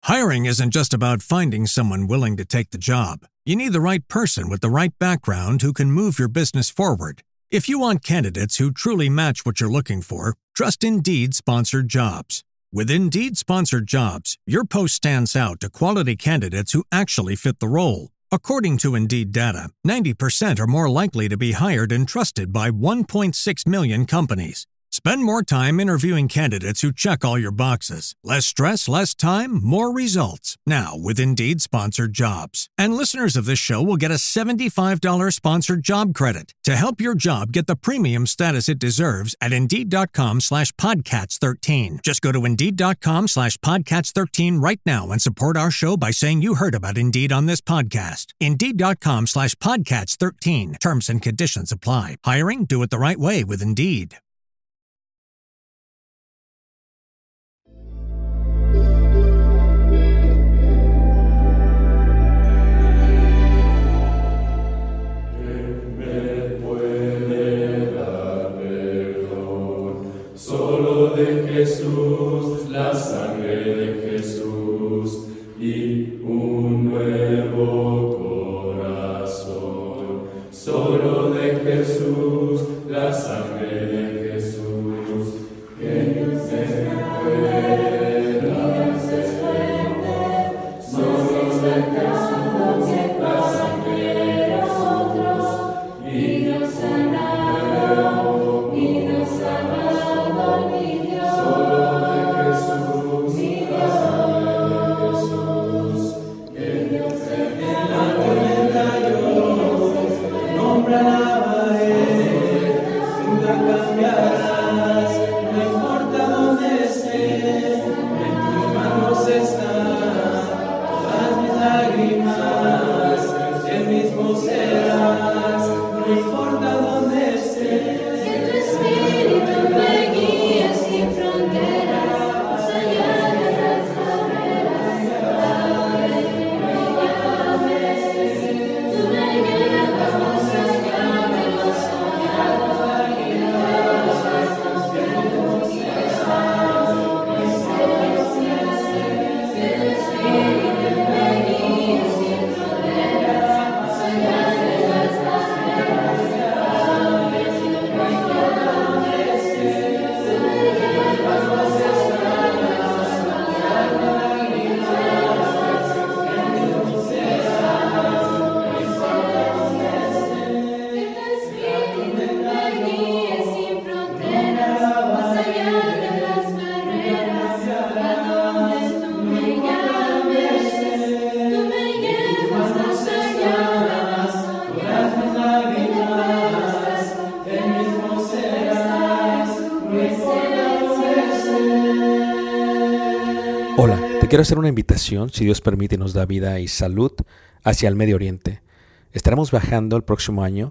Hiring isn't just about finding someone willing to take the job. You need the right person with the right background who can move your business forward. If you want candidates who truly match what you're looking for, trust Indeed Sponsored Jobs. With Indeed Sponsored Jobs, your post stands out to quality candidates who actually fit the role. According to Indeed data, 90% are more likely to be hired and trusted by 1.6 million companies. Spend more time interviewing candidates who check all your boxes. Less stress, less time, more results. Now with Indeed Sponsored Jobs. And listeners of this show will get a $75 sponsored job credit to help your job get the premium status it deserves at Indeed.com/Podcats13. Just go to Indeed.com/Podcats13 right now and support our show by saying you heard about Indeed on this podcast. Indeed.com/Podcats13. Terms and conditions apply. Hiring? Do it the right way with Indeed. Jesús, la sangre de Jesús y un nuevo corazón. Solo de Jesús, la sangre de Jesús, que no se pueda desprender. Solo de Jesús, la sangre de nosotros y nos sanará y nos amará. Hola, te quiero hacer una invitación, si Dios permite y nos da vida y salud, hacia el Medio Oriente. Estaremos viajando el próximo año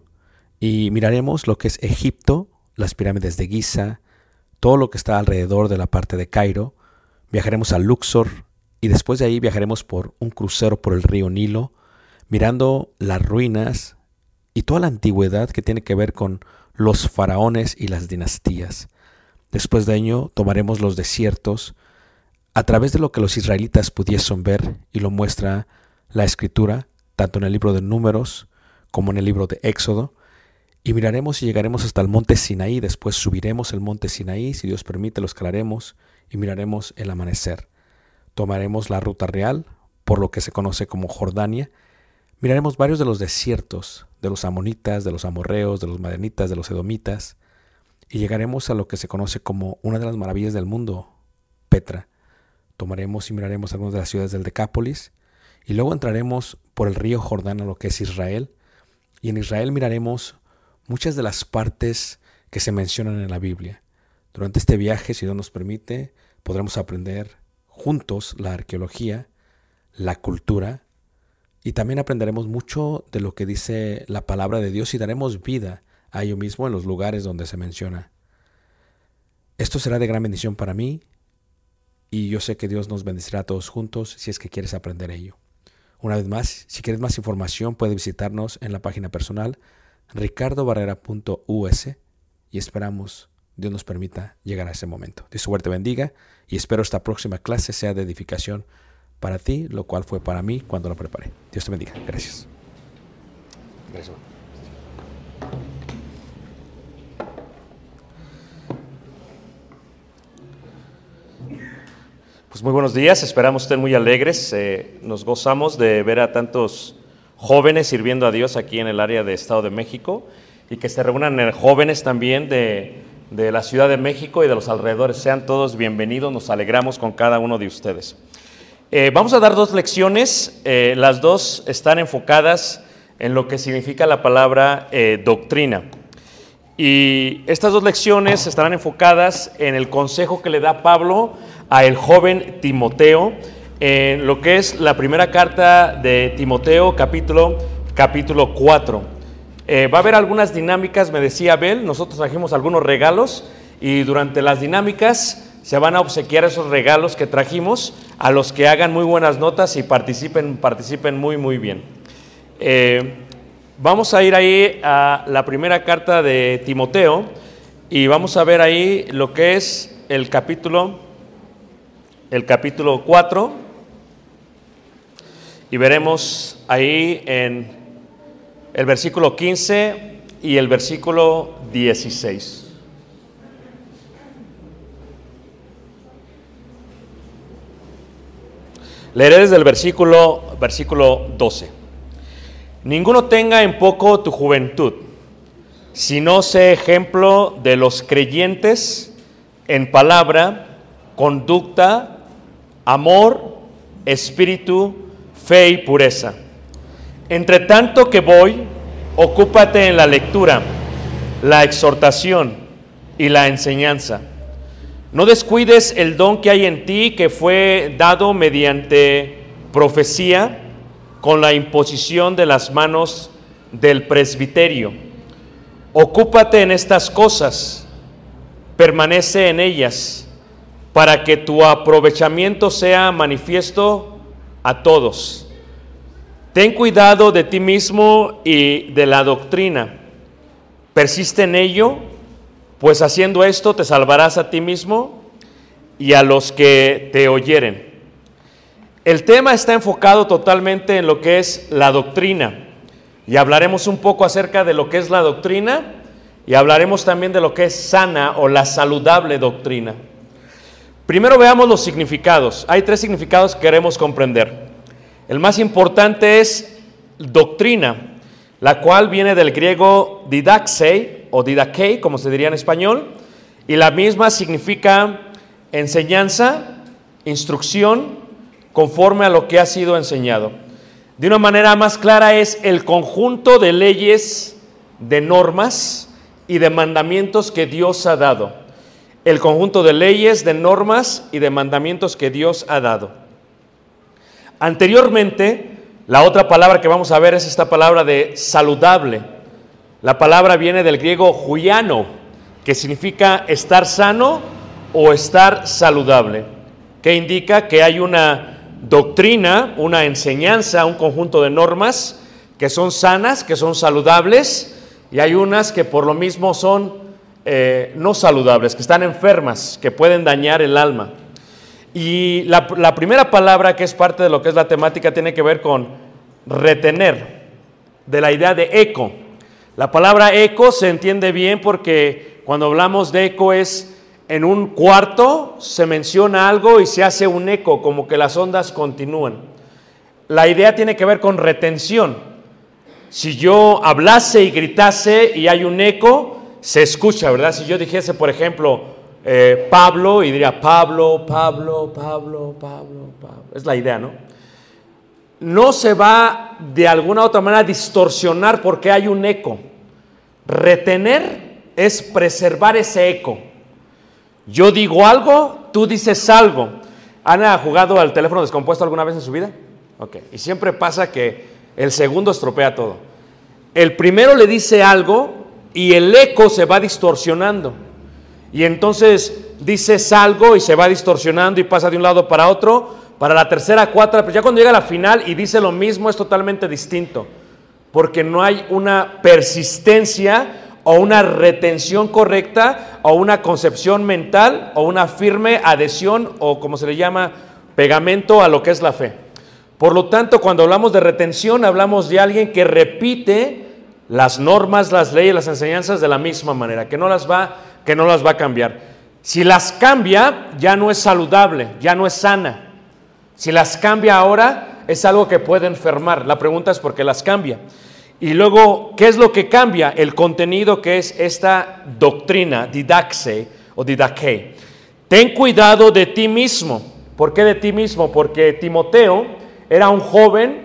y miraremos lo que es Egipto, las pirámides de Giza, todo lo que está alrededor de la parte de Cairo. Viajaremos a Luxor y después de ahí viajaremos por un crucero por el río Nilo, mirando las ruinas y toda la antigüedad que tiene que ver con los faraones y las dinastías. Después de ello tomaremos los desiertos a través de lo que los israelitas pudiesen ver, y lo muestra la Escritura, tanto en el libro de Números como en el libro de Éxodo, y miraremos y llegaremos hasta el monte Sinaí. Después subiremos el monte Sinaí, si Dios permite lo escalaremos y miraremos el amanecer. Tomaremos la ruta real, por lo que se conoce como Jordania. Miraremos varios de los desiertos, de los amonitas, de los amorreos, de los madianitas, de los edomitas, y llegaremos a lo que se conoce como una de las maravillas del mundo, Petra. Tomaremos y miraremos algunas de las ciudades del Decápolis y luego entraremos por el río Jordán a lo que es Israel, y en Israel miraremos muchas de las partes que se mencionan en la Biblia. Durante este viaje, si Dios nos permite, podremos aprender juntos la arqueología, la cultura, y también aprenderemos mucho de lo que dice la palabra de Dios y daremos vida a ello mismo en los lugares donde se menciona. Esto será de gran bendición para mí, y yo sé que Dios nos bendecirá a todos juntos si es que quieres aprender ello. Una vez más, si quieres más información, puedes visitarnos en la página personal ricardobarrera.us, y esperamos Dios nos permita llegar a ese momento. Dios suerte bendiga y espero esta próxima clase sea de edificación para ti, lo cual fue para mí cuando lo preparé. Dios te bendiga. Gracias. Gracias. Pues muy buenos días, esperamos estén muy alegres. Nos gozamos de ver a tantos jóvenes sirviendo a Dios aquí en el área de Estado de México y que se reúnan jóvenes también de la Ciudad de México y de los alrededores. Sean todos bienvenidos, nos alegramos con cada uno de ustedes. Vamos a dar 2 lecciones, las 2 están enfocadas en lo que significa la palabra doctrina. Y estas 2 lecciones estarán enfocadas en el consejo que le da Pablo a el joven Timoteo, en lo que es la primera carta de Timoteo, capítulo 4. Va a haber algunas dinámicas, me decía Abel, nosotros trajimos algunos regalos y durante las dinámicas se van a obsequiar esos regalos que trajimos a los que hagan muy buenas notas y participen muy bien. Vamos a ir ahí a la primera carta de Timoteo y vamos a ver ahí lo que es el capítulo 4 y veremos ahí en el versículo 15 y el versículo 16. Leeré desde el versículo 12. Ninguno tenga en poco tu juventud, sino sé ejemplo de los creyentes en palabra, conducta, amor, espíritu, fe y pureza. Entre tanto que voy, ocúpate en la lectura, la exhortación y la enseñanza. No descuides el don que hay en ti, que fue dado mediante profecía, con la imposición de las manos del presbiterio. Ocúpate en estas cosas, permanece en ellas, para que tu aprovechamiento sea manifiesto a todos. Ten cuidado de ti mismo y de la doctrina. Persiste en ello, pues haciendo esto te salvarás a ti mismo y a los que te oyeren. El tema está enfocado totalmente en lo que es la doctrina y hablaremos un poco acerca de lo que es la doctrina y hablaremos también de lo que es sana o la saludable doctrina. Primero veamos los significados. Hay 3 significados que queremos comprender. El más importante es doctrina, la cual viene del griego didaxei o didakei, como se diría en español, y la misma significa enseñanza, instrucción, conforme a lo que ha sido enseñado. De una manera más clara es el conjunto de leyes, de normas y de mandamientos que Dios ha dado. El conjunto de leyes, de normas y de mandamientos que Dios ha dado. Anteriormente, la otra palabra que vamos a ver es esta palabra de saludable. La palabra viene del griego huiano, que significa estar sano o estar saludable, que indica que hay una doctrina, una enseñanza, un conjunto de normas que son sanas, que son saludables, y hay unas que por lo mismo son no saludables, que están enfermas, que pueden dañar el alma. Y la primera palabra, que es parte de lo que es la temática, tiene que ver con retener, de la idea de eco. La palabra eco se entiende bien porque cuando hablamos de eco es en un cuarto se menciona algo y se hace un eco, como que las ondas continúan. La idea tiene que ver con retención. Si yo hablase y gritase y hay un eco, se escucha, ¿verdad? Si yo dijese, por ejemplo, Pablo, y diría Pablo, Pablo, Pablo, Pablo, Pablo. Es la idea, ¿no? No se va de alguna u otra manera a distorsionar porque hay un eco. Retener es preservar ese eco. Yo digo algo, tú dices algo. ¿Han jugado al teléfono descompuesto alguna vez en su vida? Ok. Y siempre pasa que el segundo estropea todo. El primero le dice algo y el eco se va distorsionando. Y entonces dices algo y se va distorsionando y pasa de un lado para otro. Para la tercera, cuarta, pero ya cuando llega a la final y dice lo mismo es totalmente distinto. Porque no hay una persistencia o una retención correcta, o una concepción mental, o una firme adhesión, o como se le llama, pegamento a lo que es la fe. Por lo tanto, cuando hablamos de retención, hablamos de alguien que repite las normas, las leyes, las enseñanzas de la misma manera, que no las va a cambiar. Si las cambia, ya no es saludable, ya no es sana. Si las cambia ahora, es algo que puede enfermar. La pregunta es por qué las cambia. Y luego, ¿qué es lo que cambia? El contenido, que es esta doctrina, didaxe o didaqué. Ten cuidado de ti mismo. ¿Por qué de ti mismo? Porque Timoteo era un joven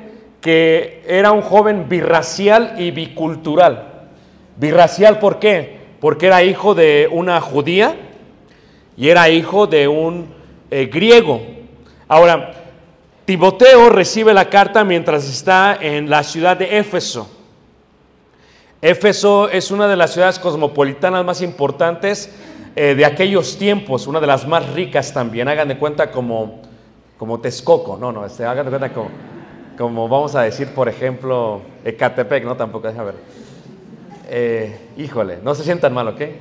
birracial y bicultural. Birracial, ¿por qué? Porque era hijo de una judía y era hijo de un griego. Ahora, Timoteo recibe la carta mientras está en la ciudad de Éfeso. Éfeso es una de las ciudades cosmopolitanas más importantes de aquellos tiempos, una de las más ricas también. Hagan de cuenta como Texcoco, hagan de cuenta como vamos a decir, por ejemplo, Ecatepec, no, tampoco, déjame ver. Híjole, no se sientan mal, ¿ok?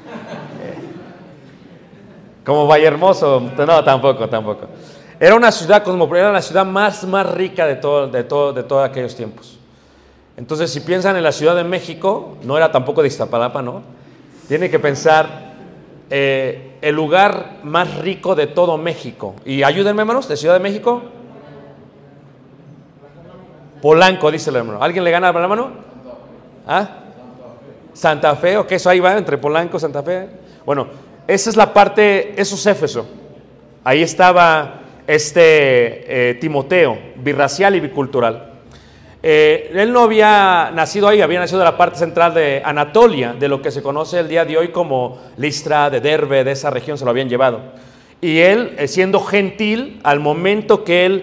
Como Vallehermoso, no, tampoco. Era una ciudad cosmopolitana, era la ciudad más rica de todos aquellos tiempos. Entonces, si piensan en la Ciudad de México, no era tampoco de Iztapalapa, ¿no? Tiene que pensar el lugar más rico de todo México. Y ayúdenme, hermanos, de Ciudad de México. Polanco, dice el hermano. ¿Alguien le gana la mano? ¿Ah? Santa Fe, ok, eso ahí va, entre Polanco, Santa Fe. Bueno, esa es la parte, eso es Éfeso. Ahí estaba Timoteo, birracial y bicultural. Él no había nacido ahí, había nacido de la parte central de Anatolia, de lo que se conoce el día de hoy como Listra, de Derbe, de esa región se lo habían llevado. Y él, siendo gentil, al momento que él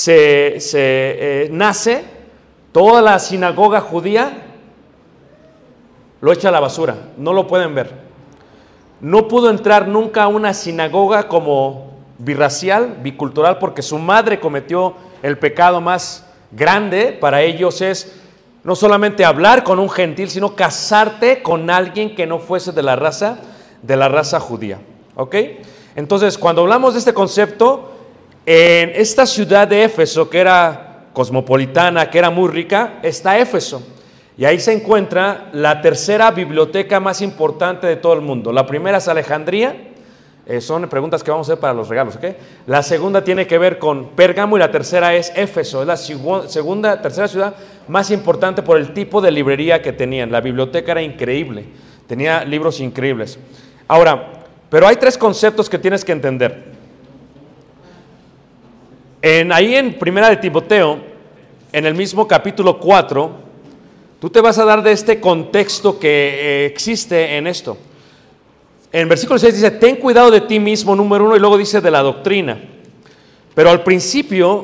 nace, toda la sinagoga judía lo echa a la basura, no lo pueden ver. No pudo entrar nunca a una sinagoga como birracial, bicultural, porque su madre cometió el pecado más grande para ellos. Es no solamente hablar con un gentil, sino casarte con alguien que no fuese de la raza judía. ¿Ok? Entonces, cuando hablamos de este concepto, en esta ciudad de Éfeso, que era cosmopolitana, que era muy rica, está Éfeso. Y ahí se encuentra la tercera biblioteca más importante de todo el mundo. La primera es Alejandría. Son preguntas que vamos a hacer para los regalos, ¿ok? La segunda tiene que ver con Pérgamo y la tercera es Éfeso. Es la tercera ciudad más importante por el tipo de librería que tenían. La biblioteca era increíble, tenía libros increíbles. Ahora, pero hay tres conceptos que tienes que entender. Ahí en Primera de Timoteo, en el mismo capítulo 4, tú te vas a dar de este contexto que existe en esto. En versículo 6 dice, ten cuidado de ti mismo, número 1, y luego dice de la doctrina. Pero al principio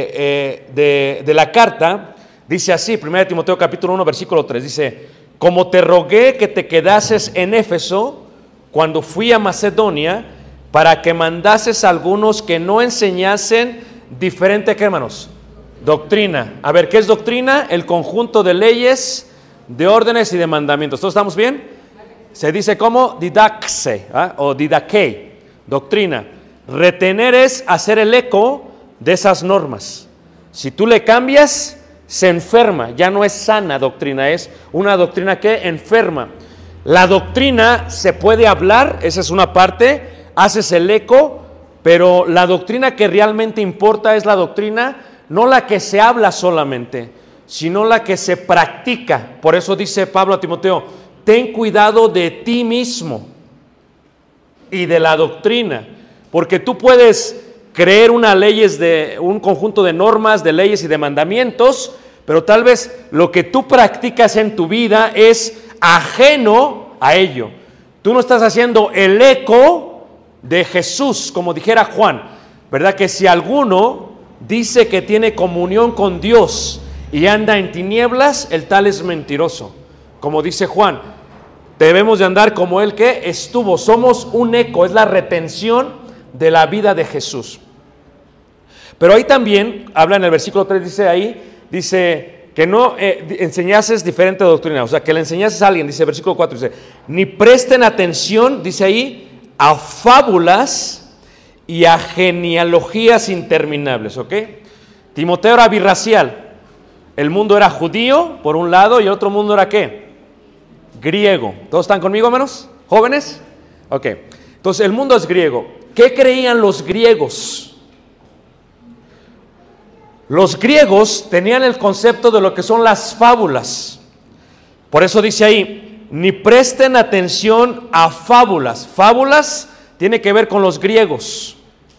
de la carta, dice así, 1 Timoteo capítulo 1, versículo 3, dice, como te rogué que te quedases en Éfeso cuando fui a Macedonia, para que mandases a algunos que no enseñasen diferente, ¿qué, hermanos? Doctrina. A ver, ¿qué es doctrina? El conjunto de leyes, de órdenes y de mandamientos. ¿Todos estamos bien? Se dice como didaxe, o didaqué, doctrina. Retener es hacer el eco de esas normas. Si tú le cambias, se enferma, ya no es sana doctrina, es una doctrina que enferma. La doctrina se puede hablar, esa es una parte, haces el eco, pero la doctrina que realmente importa es la doctrina, no la que se habla solamente, sino la que se practica. Por eso dice Pablo a Timoteo, ten cuidado de ti mismo y de la doctrina, porque tú puedes creer un conjunto de normas, de leyes y de mandamientos, pero tal vez lo que tú practicas en tu vida es ajeno a ello. Tú no estás haciendo el eco de Jesús, como dijera Juan, ¿verdad? Que si alguno dice que tiene comunión con Dios y anda en tinieblas, el tal es mentiroso. Como dice Juan, debemos de andar como Él que estuvo. Somos un eco, es la retención de la vida de Jesús. Pero ahí también, habla en el versículo 3, dice que no enseñases diferente doctrina. O sea, que le enseñases a alguien, dice el versículo 4, dice, ni presten atención, dice ahí, a fábulas y a genealogías interminables, ¿ok? Timoteo era birracial. El mundo era judío, por un lado, y el otro mundo era ¿qué? Griego. ¿Todos están conmigo, hermanos? ¿Jóvenes? Ok. Entonces, el mundo es griego. ¿Qué creían los griegos? Los griegos tenían el concepto de lo que son las fábulas. Por eso dice ahí, ni presten atención a fábulas. Fábulas tiene que ver con los griegos.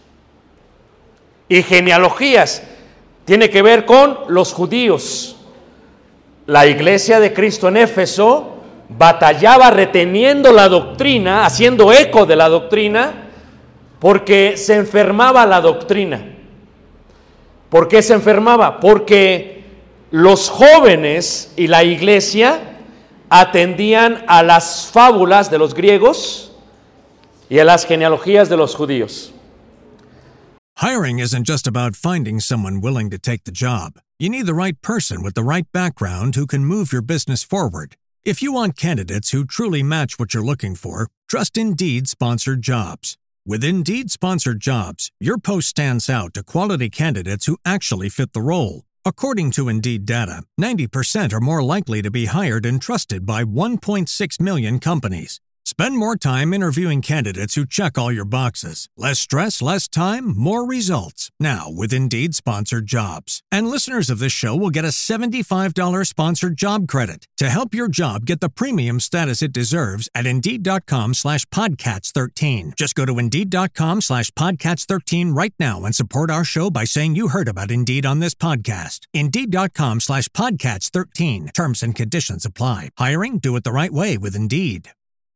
Y genealogías tiene que ver con los judíos. La iglesia de Cristo en Éfeso batallaba reteniendo la doctrina, haciendo eco de la doctrina, porque se enfermaba la doctrina. ¿Por qué se enfermaba? Porque los jóvenes y la iglesia atendían a las fábulas de los griegos y a las genealogías de los judíos. Hiring isn't just about finding someone willing to take the job. You need the right person with the right background who can move your business forward. If you want candidates who truly match what you're looking for, trust Indeed Sponsored Jobs. With Indeed Sponsored Jobs, your post stands out to quality candidates who actually fit the role. According to Indeed data, 90% are more likely to be hired and trusted by 1.6 million companies. Spend more time interviewing candidates who check all your boxes. Less stress, less time, more results. Now with Indeed Sponsored Jobs. And listeners of this show will get a $75 sponsored job credit to help your job get the premium status it deserves at Indeed.com/Podcats13. Just go to Indeed.com/Podcats13 right now and support our show by saying you heard about Indeed on this podcast. Indeed.com/Podcats13. Terms and conditions apply. Hiring? Do it the right way with Indeed.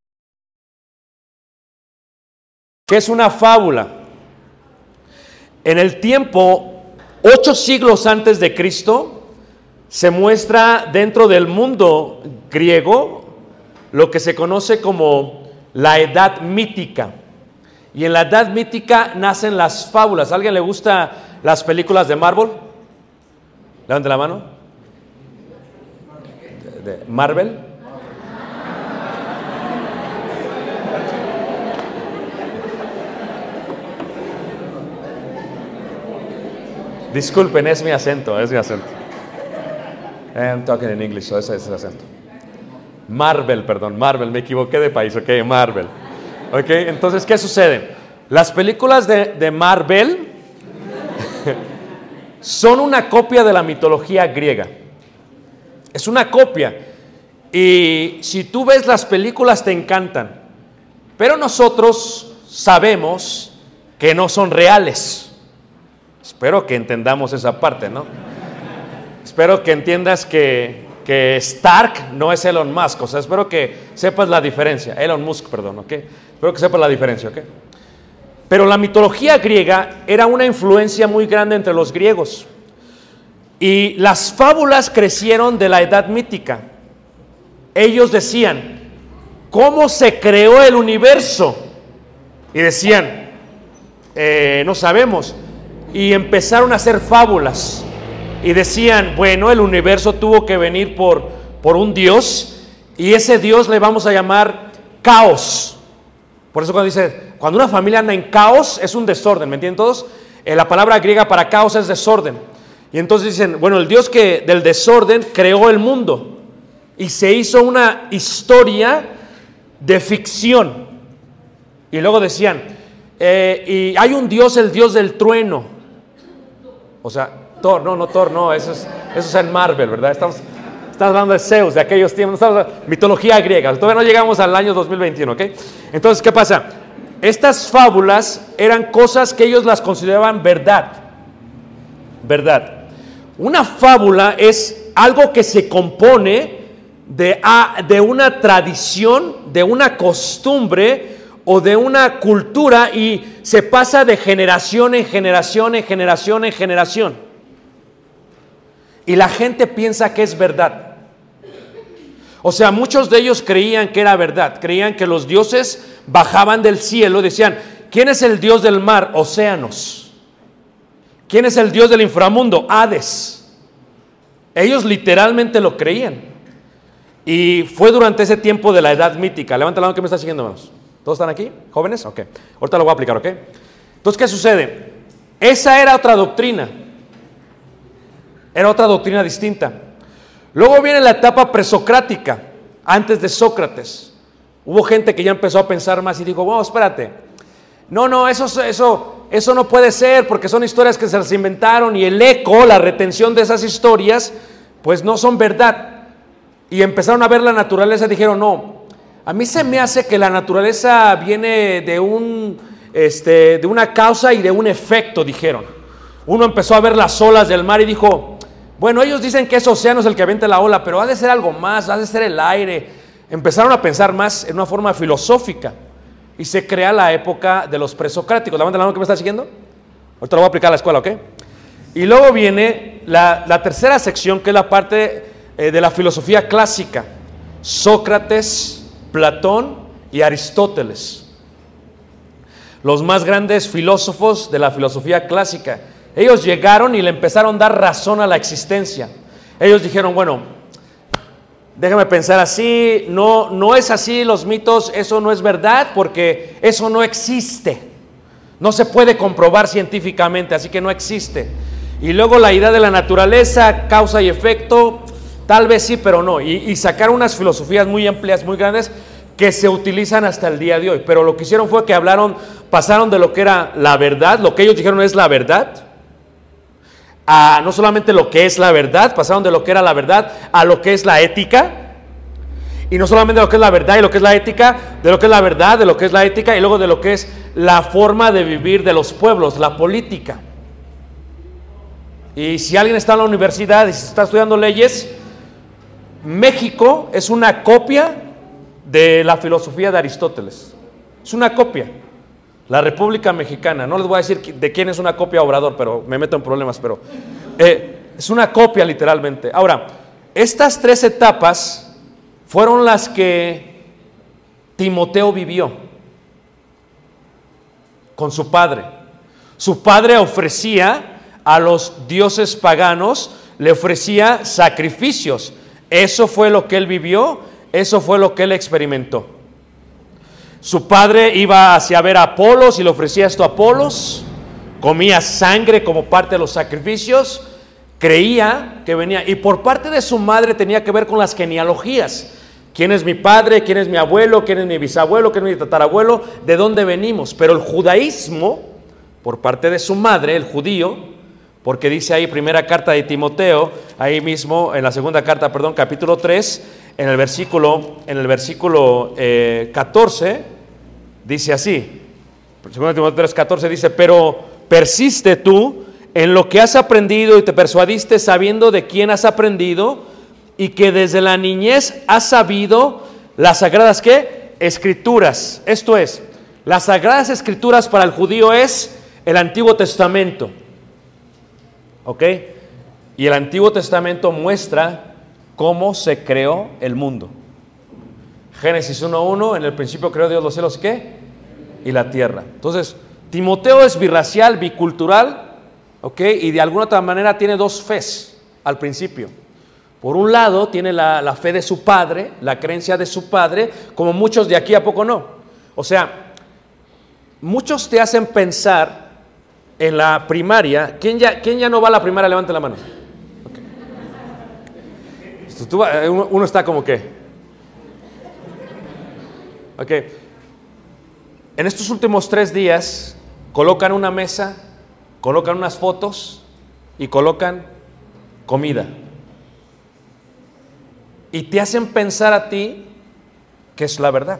¿Qué es una fábula? En el tiempo, 8 siglos antes de Cristo, se muestra dentro del mundo griego lo que se conoce como la edad mítica. Y en la edad mítica nacen las fábulas. ¿A alguien le gustan las películas de Marvel? Levante la mano. ¿De Marvel? Disculpen, es mi acento. I'm talking in English, so ese es el acento. Marvel, me equivoqué de país, ok, Marvel. Ok, entonces, ¿qué sucede? Las películas de Marvel son una copia de la mitología griega. Es una copia. Y si tú ves las películas te encantan. Pero nosotros sabemos que no son reales. Espero que entendamos esa parte, ¿no? Espero que entiendas que Stark no es Elon Musk. O sea, espero que sepas la diferencia. Elon Musk, perdón, ¿ok? Espero que sepas la diferencia, ¿ok? Pero la mitología griega era una influencia muy grande entre los griegos. Y las fábulas crecieron de la edad mítica. Ellos decían, ¿cómo se creó el universo? Y decían, no sabemos. Y empezaron a hacer fábulas y decían, bueno, el universo tuvo que venir por un Dios y ese Dios le vamos a llamar caos. Por eso cuando una familia anda en caos es un desorden, ¿me entienden todos? La palabra griega para caos es desorden. Y entonces dicen, bueno, el Dios que del desorden creó el mundo y se hizo una historia de ficción. Y luego decían, y hay un Dios, el Dios del trueno. O sea, Thor, no, eso es en Marvel, ¿verdad? Estamos hablando de Zeus, de aquellos tiempos, estamos hablando de mitología griega, todavía no llegamos al año 2021, ¿ok? Entonces, ¿qué pasa? Estas fábulas eran cosas que ellos las consideraban verdad. Una fábula es algo que se compone de una tradición, de una costumbre o de una cultura y se pasa de generación en generación en generación en generación. Y la gente piensa que es verdad. O sea, muchos de ellos creían que era verdad. Creían que los dioses bajaban del cielo y decían, ¿quién es el dios del mar? Océanos. ¿Quién es el dios del inframundo? Hades. Ellos literalmente lo creían. Y fue durante ese tiempo de la edad mítica. Levanta la mano que me está siguiendo, hermanos. ¿Todos están aquí? ¿Jóvenes? Ok. Ahorita lo voy a aplicar, ¿ok? Entonces, ¿qué sucede? Esa era otra doctrina. Era otra doctrina distinta. Luego viene la etapa presocrática, antes de Sócrates. Hubo gente que ya empezó a pensar más y dijo, bueno, espérate. No, eso no puede ser porque son historias que se las inventaron y el eco, la retención de esas historias, pues no son verdad. Y empezaron a ver la naturaleza y dijeron, no, a mí se me hace que la naturaleza viene de una causa y de un efecto, dijeron. Uno empezó a ver las olas del mar y dijo, bueno, ellos dicen que es océano el que avienta la ola, pero ha de ser algo más, ha de ser el aire. Empezaron a pensar más en una forma filosófica y se crea la época de los presocráticos. Levanten la mano que me está siguiendo. Ahorita lo voy a aplicar a la escuela, ¿ok? Y luego viene la tercera sección, que es la parte de la filosofía clásica. Sócrates, Platón y Aristóteles. Los más grandes filósofos de la filosofía clásica. Ellos llegaron y le empezaron a dar razón a la existencia. Ellos dijeron, bueno, déjame pensar así, no es así los mitos, eso no es verdad porque eso no existe. No se puede comprobar científicamente, así que no existe. Y luego la idea de la naturaleza, causa y efecto, tal vez sí, pero no. Y sacaron unas filosofías muy amplias, muy grandes, que se utilizan hasta el día de hoy. Pero lo que hicieron fue que pasaron de lo que era la verdad, lo que ellos dijeron es la verdad, a no solamente lo que es la verdad, pasaron de lo que era la verdad a lo que es la ética. Y no solamente de lo que es la verdad y lo que es la ética, de lo que es la verdad, de lo que es la ética y luego de lo que es la forma de vivir de los pueblos, la política. Y si alguien está en la universidad y se está estudiando leyes, México es una copia de la filosofía de Aristóteles. Es una copia. La República Mexicana, no les voy a decir de quién es una copia Obrador, pero me meto en problemas, pero es una copia literalmente. Ahora, estas tres etapas fueron las que Timoteo vivió con su padre. Su padre ofrecía a los dioses paganos, le ofrecía sacrificios. Eso fue lo que él vivió, eso fue lo que él experimentó. Su padre iba hacia ver a Apolos y le ofrecía esto a Apolos, comía sangre como parte de los sacrificios, creía que venía, y por parte de su madre tenía que ver con las genealogías. ¿Quién es mi padre? ¿Quién es mi abuelo? ¿Quién es mi bisabuelo? ¿Quién es mi tatarabuelo? ¿De dónde venimos? Pero el judaísmo, por parte de su madre, el judío, porque dice ahí, primera carta de Timoteo, ahí mismo, en la segunda carta, perdón, capítulo 3, en el versículo 14, dice así, 2 Timoteo 3, 14 dice, pero persiste tú en lo que has aprendido y te persuadiste sabiendo de quién has aprendido y que desde la niñez has sabido las sagradas, ¿qué? Escrituras. Esto es, las sagradas escrituras para el judío es el Antiguo Testamento. ¿Ok? Y el Antiguo Testamento muestra cómo se creó el mundo. Génesis 1:1, en el principio creó Dios los cielos, ¿qué? Y la tierra. Entonces, Timoteo es birracial, bicultural, ¿ok? Y de alguna otra manera tiene dos fes al principio. Por un lado, tiene la fe de su padre, la creencia de su padre, como muchos de aquí, ¿a poco no? O sea, muchos te hacen pensar en la primaria. ¿Quién ya no va a la primaria? Levante la mano. Okay. Uno está como que. Ok. En estos últimos 3 días colocan una mesa, colocan unas fotos y colocan comida. Y te hacen pensar a ti que es la verdad.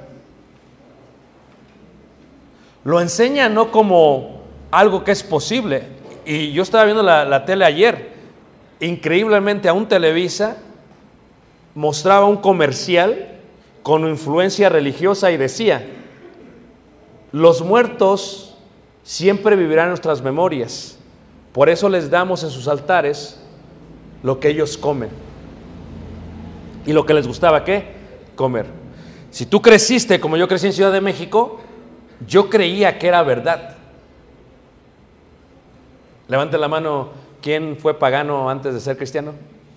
Lo enseñan no como algo que es posible. Y yo estaba viendo la tele ayer. Increíblemente, aún Televisa mostraba un comercial con influencia religiosa y decía: los muertos siempre vivirán en nuestras memorias. Por eso les damos en sus altares lo que ellos comen. Y lo que les gustaba, ¿qué? Comer. Si tú creciste como yo crecí en Ciudad de México, yo creía que era verdad. Levanten la mano, ¿quién fue pagano antes de ser cristiano?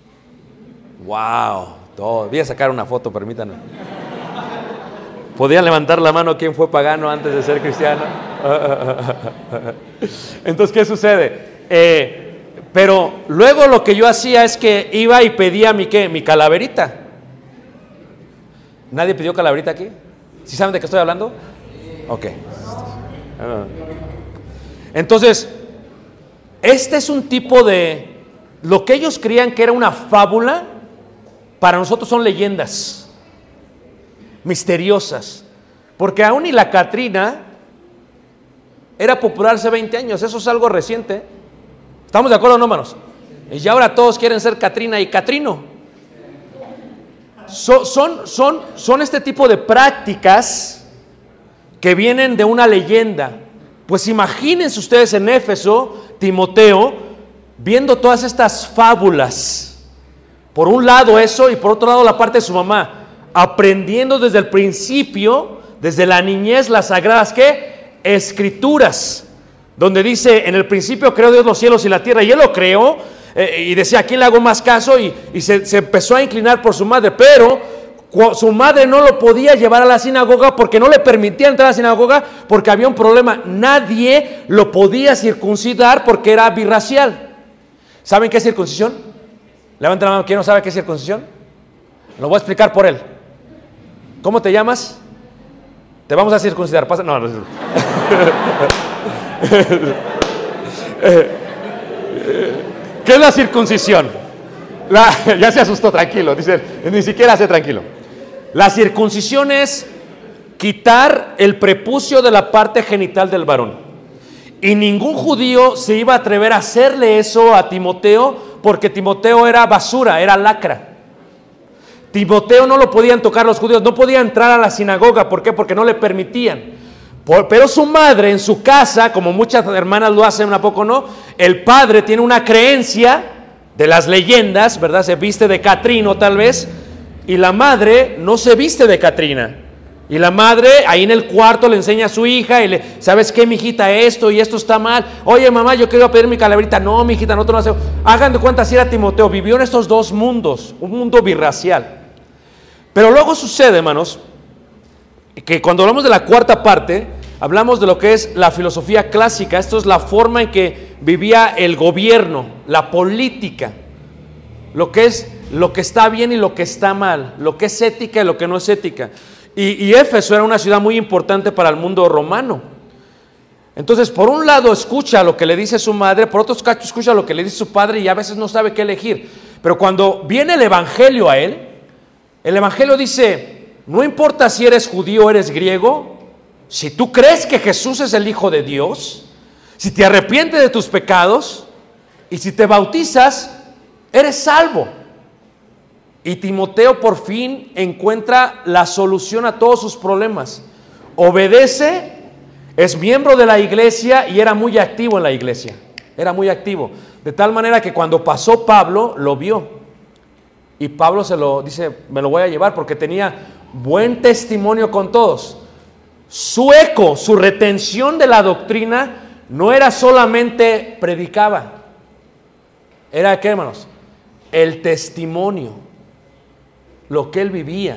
¡Wow! Voy a sacar una foto, permítanme. ¿Podían levantar la mano quién fue pagano antes de ser cristiano? Entonces, ¿qué sucede? Pero luego lo que yo hacía es que iba y pedía mi calaverita. ¿Nadie pidió calaverita aquí? ¿Sí saben de qué estoy hablando? Ok. Entonces, este es un tipo de... Lo que ellos creían que era una fábula, para nosotros son leyendas misteriosas. Porque aún y la Catrina era popular hace 20 años, eso es algo reciente. ¿Estamos de acuerdo o no, hermanos? Y ahora todos quieren ser Catrina y Catrino. Son este tipo de prácticas que vienen de una leyenda. Pues imagínense ustedes en Éfeso, Timoteo, viendo todas estas fábulas. Por un lado eso y por otro lado la parte de su mamá, aprendiendo desde el principio, desde la niñez, las sagradas ¿qué? Escrituras, donde dice, en el principio creó Dios los cielos y la tierra, y Él lo creó, y decía, ¿a quién le hago más caso? Y se empezó a inclinar por su madre, pero su madre no lo podía llevar a la sinagoga porque no le permitía entrar a la sinagoga porque había un problema. Nadie lo podía circuncidar porque era birracial. ¿Saben qué es circuncisión? Levanten la mano, ¿quién no sabe qué es circuncisión? Lo voy a explicar por él. ¿Cómo te llamas? Te vamos a circuncidar. Pasa. No. ¿Qué es la circuncisión? Ya se asustó, tranquilo. Dice, ni siquiera hace tranquilo. La circuncisión es quitar el prepucio de la parte genital del varón. Y ningún judío se iba a atrever a hacerle eso a Timoteo, porque Timoteo era basura, era lacra. Timoteo no lo podían tocar los judíos, no podía entrar a la sinagoga. ¿Por qué? Porque no le permitían. Pero su madre en su casa, como muchas hermanas lo hacen, ¿a poco no? El padre tiene una creencia de las leyendas, ¿verdad? Se viste de Catrino tal vez, y la madre no se viste de Catrina. Y la madre ahí en el cuarto le enseña a su hija y le, ¿sabes qué, mijita? Esto y esto está mal. Oye, mamá, yo quiero pedir mi calaverita. No, mijita, no te lo haces. Hagan de cuenta, si era Timoteo, vivió en estos dos mundos, un mundo birracial. Pero luego sucede, hermanos, que cuando hablamos de la cuarta parte, hablamos de lo que es la filosofía clásica. Esto es la forma en que vivía el gobierno, la política, lo que está bien y lo que está mal, lo que es ética y lo que no es ética. Y Éfeso era una ciudad muy importante para el mundo romano. Entonces, por un lado escucha lo que le dice su madre, por otro cacho escucha lo que le dice su padre y a veces no sabe qué elegir. Pero cuando viene el evangelio a él, el evangelio dice, no importa si eres judío o eres griego, si tú crees que Jesús es el Hijo de Dios, si te arrepientes de tus pecados y si te bautizas, eres salvo. Y Timoteo por fin encuentra la solución a todos sus problemas. Obedece, es miembro de la iglesia y era muy activo en la iglesia. Era muy activo. De tal manera que cuando pasó Pablo, lo vio. Y Pablo se lo dice, me lo voy a llevar porque tenía buen testimonio con todos. Su eco, su retención de la doctrina no era solamente predicaba. Era, ¿qué, hermanos? El testimonio. Lo que él vivía.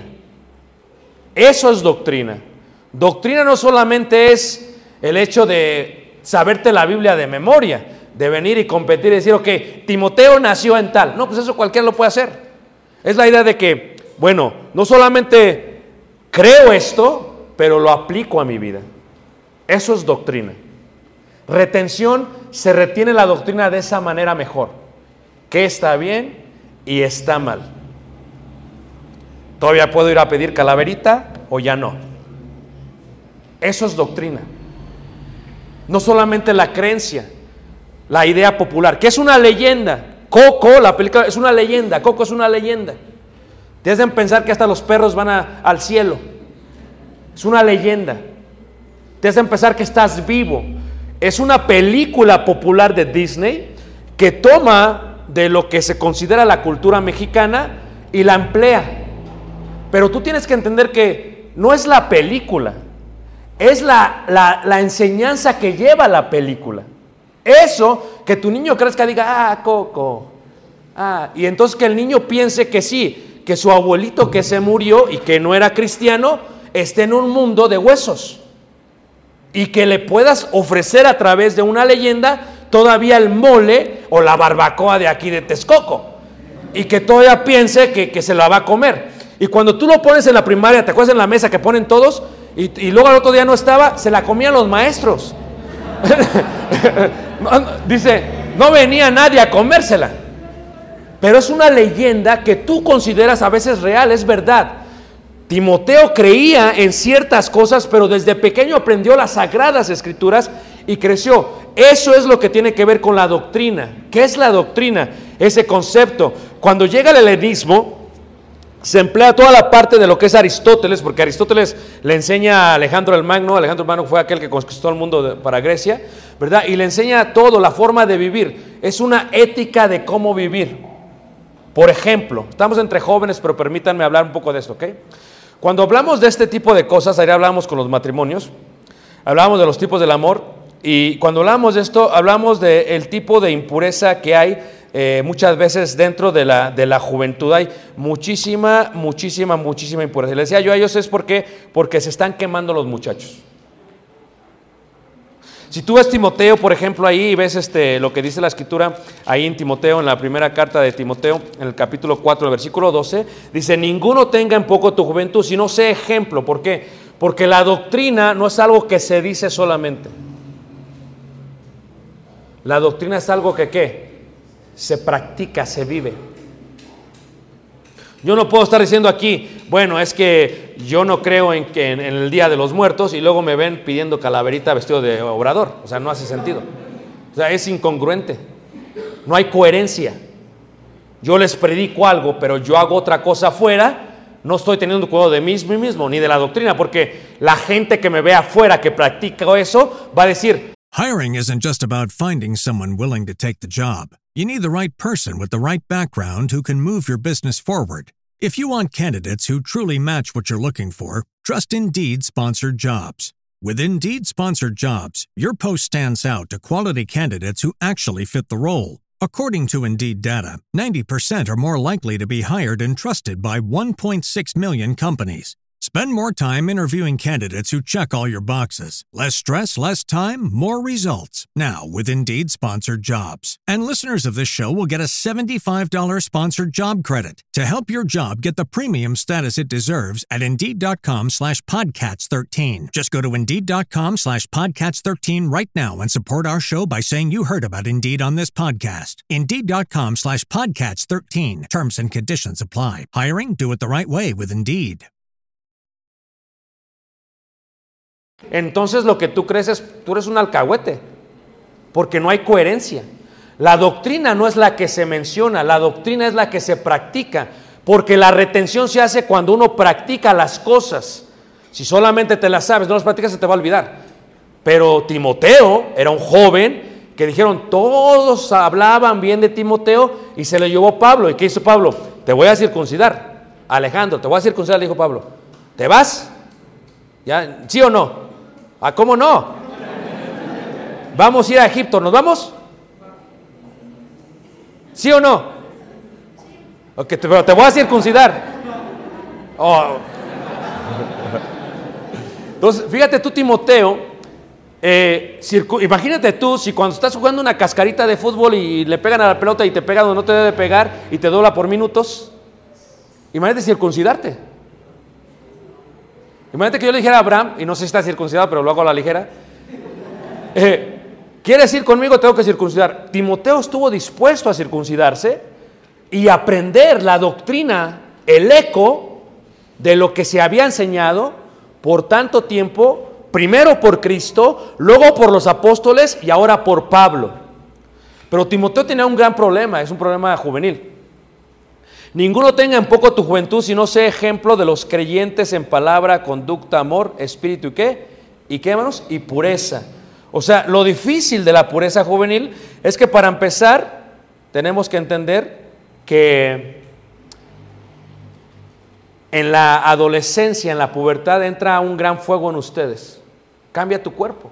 Eso es doctrina. Doctrina no solamente es el hecho de saberte la Biblia de memoria, de venir y competir y decir, ok, Timoteo nació en tal. No, pues eso cualquiera lo puede hacer. Es la idea de que, bueno, no solamente creo esto, pero lo aplico a mi vida. Eso es doctrina. Retención, se retiene la doctrina de esa manera mejor. ¿Qué está bien y está mal? ¿Todavía puedo ir a pedir calaverita o ya no? Eso es doctrina. No solamente la creencia, la idea popular, que es una leyenda. Coco, la película, es una leyenda. Coco es una leyenda. Te hacen pensar que hasta los perros van al cielo. Es una leyenda. Te hacen pensar que estás vivo. Es una película popular de Disney que toma de lo que se considera la cultura mexicana y la emplea. Pero tú tienes que entender que no es la película, es la enseñanza que lleva la película. Eso, que tu niño crezca y diga, Coco, y entonces que el niño piense que sí, que su abuelito que se murió y que no era cristiano, esté en un mundo de huesos. y que le puedas ofrecer a través de una leyenda todavía el mole o la barbacoa de aquí de Texcoco, y que todavía piense que se la va a comer. Y cuando tú lo pones en la primaria, ¿te acuerdas en la mesa que ponen todos? Y luego al otro día no estaba, se la comían los maestros. Dice, no venía nadie a comérsela. Pero es una leyenda que tú consideras a veces real, es verdad. Timoteo creía en ciertas cosas, pero desde pequeño aprendió las sagradas escrituras y creció. Eso es lo que tiene que ver con la doctrina. ¿Qué es la doctrina? Ese concepto. Cuando llega el helenismo, se emplea toda la parte de lo que es Aristóteles, porque Aristóteles le enseña a Alejandro el Magno. Alejandro el Magno fue aquel que conquistó el mundo para Grecia, ¿verdad? Y le enseña todo, la forma de vivir. Es una ética de cómo vivir. Por ejemplo, estamos entre jóvenes, pero permítanme hablar un poco de esto, ¿ok? Cuando hablamos de este tipo de cosas, ayer hablamos con los matrimonios, hablamos de los tipos del amor, y cuando hablamos de esto, hablamos del tipo de impureza que hay muchas veces dentro de la juventud. Hay muchísima impureza. Y les decía yo a ellos, es porque se están quemando los muchachos. Si tú ves Timoteo, por ejemplo, ahí y ves lo que dice la escritura, ahí en Timoteo, en la primera carta de Timoteo, en el capítulo 4, el versículo 12, dice, ninguno tenga en poco tu juventud, sino sé ejemplo. ¿Por qué? Porque la doctrina no es algo que se dice solamente. La doctrina es algo que, ¿qué? Se practica, se vive. Yo no puedo estar diciendo aquí, bueno, es que yo no creo en el Día de los Muertos y luego me ven pidiendo calaverita vestido de obrador. O sea, no hace sentido. O sea, es incongruente. No hay coherencia. Yo les predico algo, pero yo hago otra cosa afuera. No estoy teniendo cuidado de mí mismo, ni de la doctrina, porque la gente que me ve afuera que practica eso, va a decir, Hiring isn't just about finding someone willing to take the job. You need the right person with the right background who can move your business forward. If you want candidates who truly match what you're looking for, trust Indeed Sponsored Jobs. With Indeed Sponsored Jobs, your post stands out to quality candidates who actually fit the role. According to Indeed data, 90% are more likely to be hired and trusted by 1.6 million companies. Spend more time interviewing candidates who check all your boxes. Less stress, less time, more results. Now, with Indeed Sponsored Jobs. And listeners of this show will get a $75 sponsored job credit to help your job get the premium status it deserves at Indeed.com/Podcats13. Just go to Indeed.com/Podcats13 right now and support our show by saying you heard about Indeed on this podcast. Indeed.com/Podcats13. Terms and conditions apply. Hiring? Do it the right way with Indeed. entonces lo que tú crees es, tú eres un alcahuete, porque no hay coherencia. La doctrina no es la que se menciona, la doctrina es la que se practica, porque la retención se hace cuando uno practica las cosas. Si solamente te las sabes, no las practicas, se te va a olvidar. Pero Timoteo era un joven que dijeron, todos hablaban bien de Timoteo, y se le llevó Pablo. ¿Y qué hizo Pablo? Te voy a circuncidar, Alejandro, te voy a circuncidar, le dijo Pablo. ¿Te vas? ¿Ya? ¿Sí o no? ¿Ah, cómo no? Vamos a ir a Egipto, ¿nos vamos? ¿Sí o no? Okay, pero te voy a circuncidar. Oh. Entonces, fíjate tú, Timoteo, imagínate tú, si cuando estás jugando una cascarita de fútbol y le pegan a la pelota y te pega donde no te debe pegar y te dobla por minutos, imagínate circuncidarte. Imagínate que yo le dijera a Abraham, y no sé si está circuncidado, pero lo hago a la ligera, ¿quieres ir conmigo? Tengo que circuncidar. Timoteo estuvo dispuesto a circuncidarse y aprender la doctrina, el eco de lo que se había enseñado por tanto tiempo, primero por Cristo, luego por los apóstoles y ahora por Pablo. Pero Timoteo tenía un gran problema, es un problema juvenil. Ninguno tenga en poco tu juventud, sino sea ejemplo de los creyentes en palabra, conducta, amor, espíritu y ¿qué? ¿Y qué, hermanos? Y pureza. O sea, lo difícil de la pureza juvenil es que para empezar tenemos que entender que en la adolescencia, en la pubertad, entra un gran fuego en ustedes. Cambia tu cuerpo.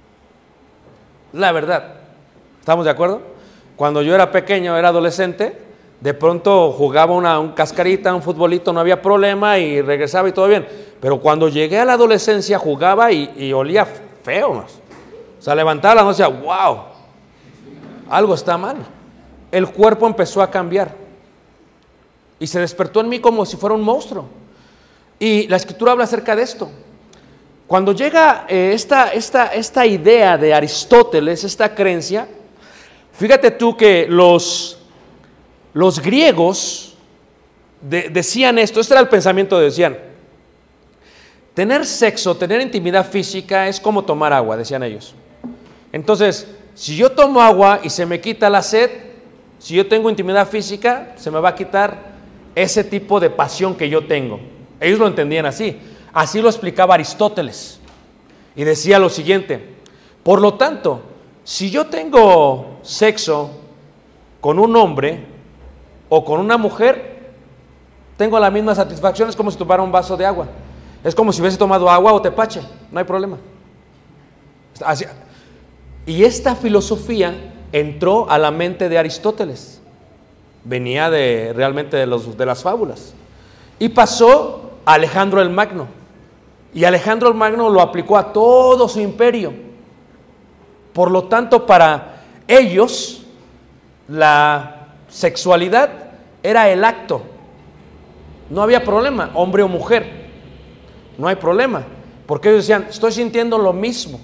La verdad. ¿Estamos de acuerdo? Cuando yo era pequeño, era adolescente, de pronto jugaba un cascarita, un futbolito, no había problema y regresaba y todo bien. Pero cuando llegué a la adolescencia jugaba y olía feo. O sea, levantaba la mano y decía, wow, algo está mal. El cuerpo empezó a cambiar y se despertó en mí como si fuera un monstruo. Y la Escritura habla acerca de esto. Cuando llega esta idea de Aristóteles, esta creencia, fíjate tú que los griegos decían esto, este era el pensamiento, decían, tener sexo, tener intimidad física es como tomar agua, decían ellos. Entonces, si yo tomo agua y se me quita la sed, si yo tengo intimidad física, se me va a quitar ese tipo de pasión que yo tengo. Ellos lo entendían así. Así lo explicaba Aristóteles. Y decía lo siguiente: por lo tanto, si yo tengo sexo con un hombre o con una mujer, tengo la misma satisfacción. Es como si tomara un vaso de agua. Es como si hubiese tomado agua o tepache. No hay problema. Así. Y esta filosofía entró a la mente de Aristóteles. Venía realmente de las fábulas. Y pasó a Alejandro el Magno. Y Alejandro el Magno lo aplicó a todo su imperio. Por lo tanto, para ellos, la sexualidad era el acto. No había problema, hombre o mujer. No hay problema. Porque ellos decían, estoy sintiendo lo mismo.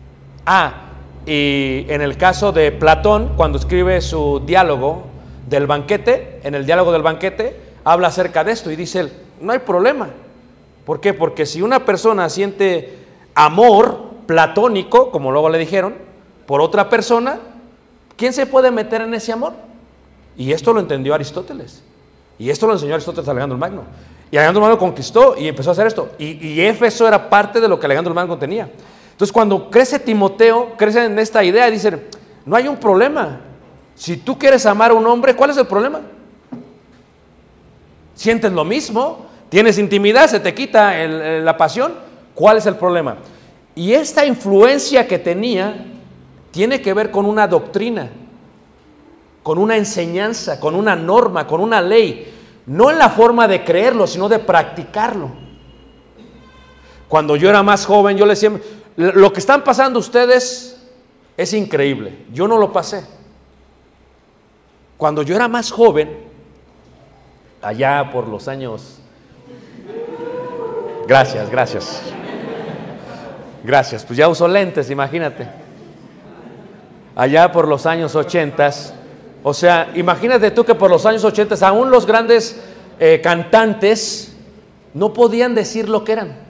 Y en el caso de Platón, cuando escribe su diálogo del banquete, en el diálogo del banquete, habla acerca de esto y dice él, no hay problema. ¿Por qué? Porque si una persona siente amor platónico, como luego le dijeron, por otra persona, ¿quién se puede meter en ese amor? Y esto lo entendió Aristóteles. Y esto lo enseñó Aristóteles a Alejandro el Magno. Y Alejandro el Magno conquistó y empezó a hacer esto. Y Éfeso era parte de lo que Alejandro el Magno tenía. Entonces, cuando crece Timoteo, crece en esta idea y dice, no hay un problema. Si tú quieres amar a un hombre, ¿cuál es el problema? Sientes lo mismo, tienes intimidad, se te quita la pasión, ¿cuál es el problema? Y esta influencia que tenía tiene que ver con una doctrina, con una enseñanza, con una norma, con una ley, no en la forma de creerlo, sino de practicarlo. Cuando yo era más joven, yo le decía, lo que están pasando ustedes es increíble, yo no lo pasé. Cuando yo era más joven, allá por los años... Gracias, pues ya uso lentes, imagínate. Allá por los años 80, o sea, imagínate tú que por los años 80 aún los grandes cantantes no podían decir lo que eran.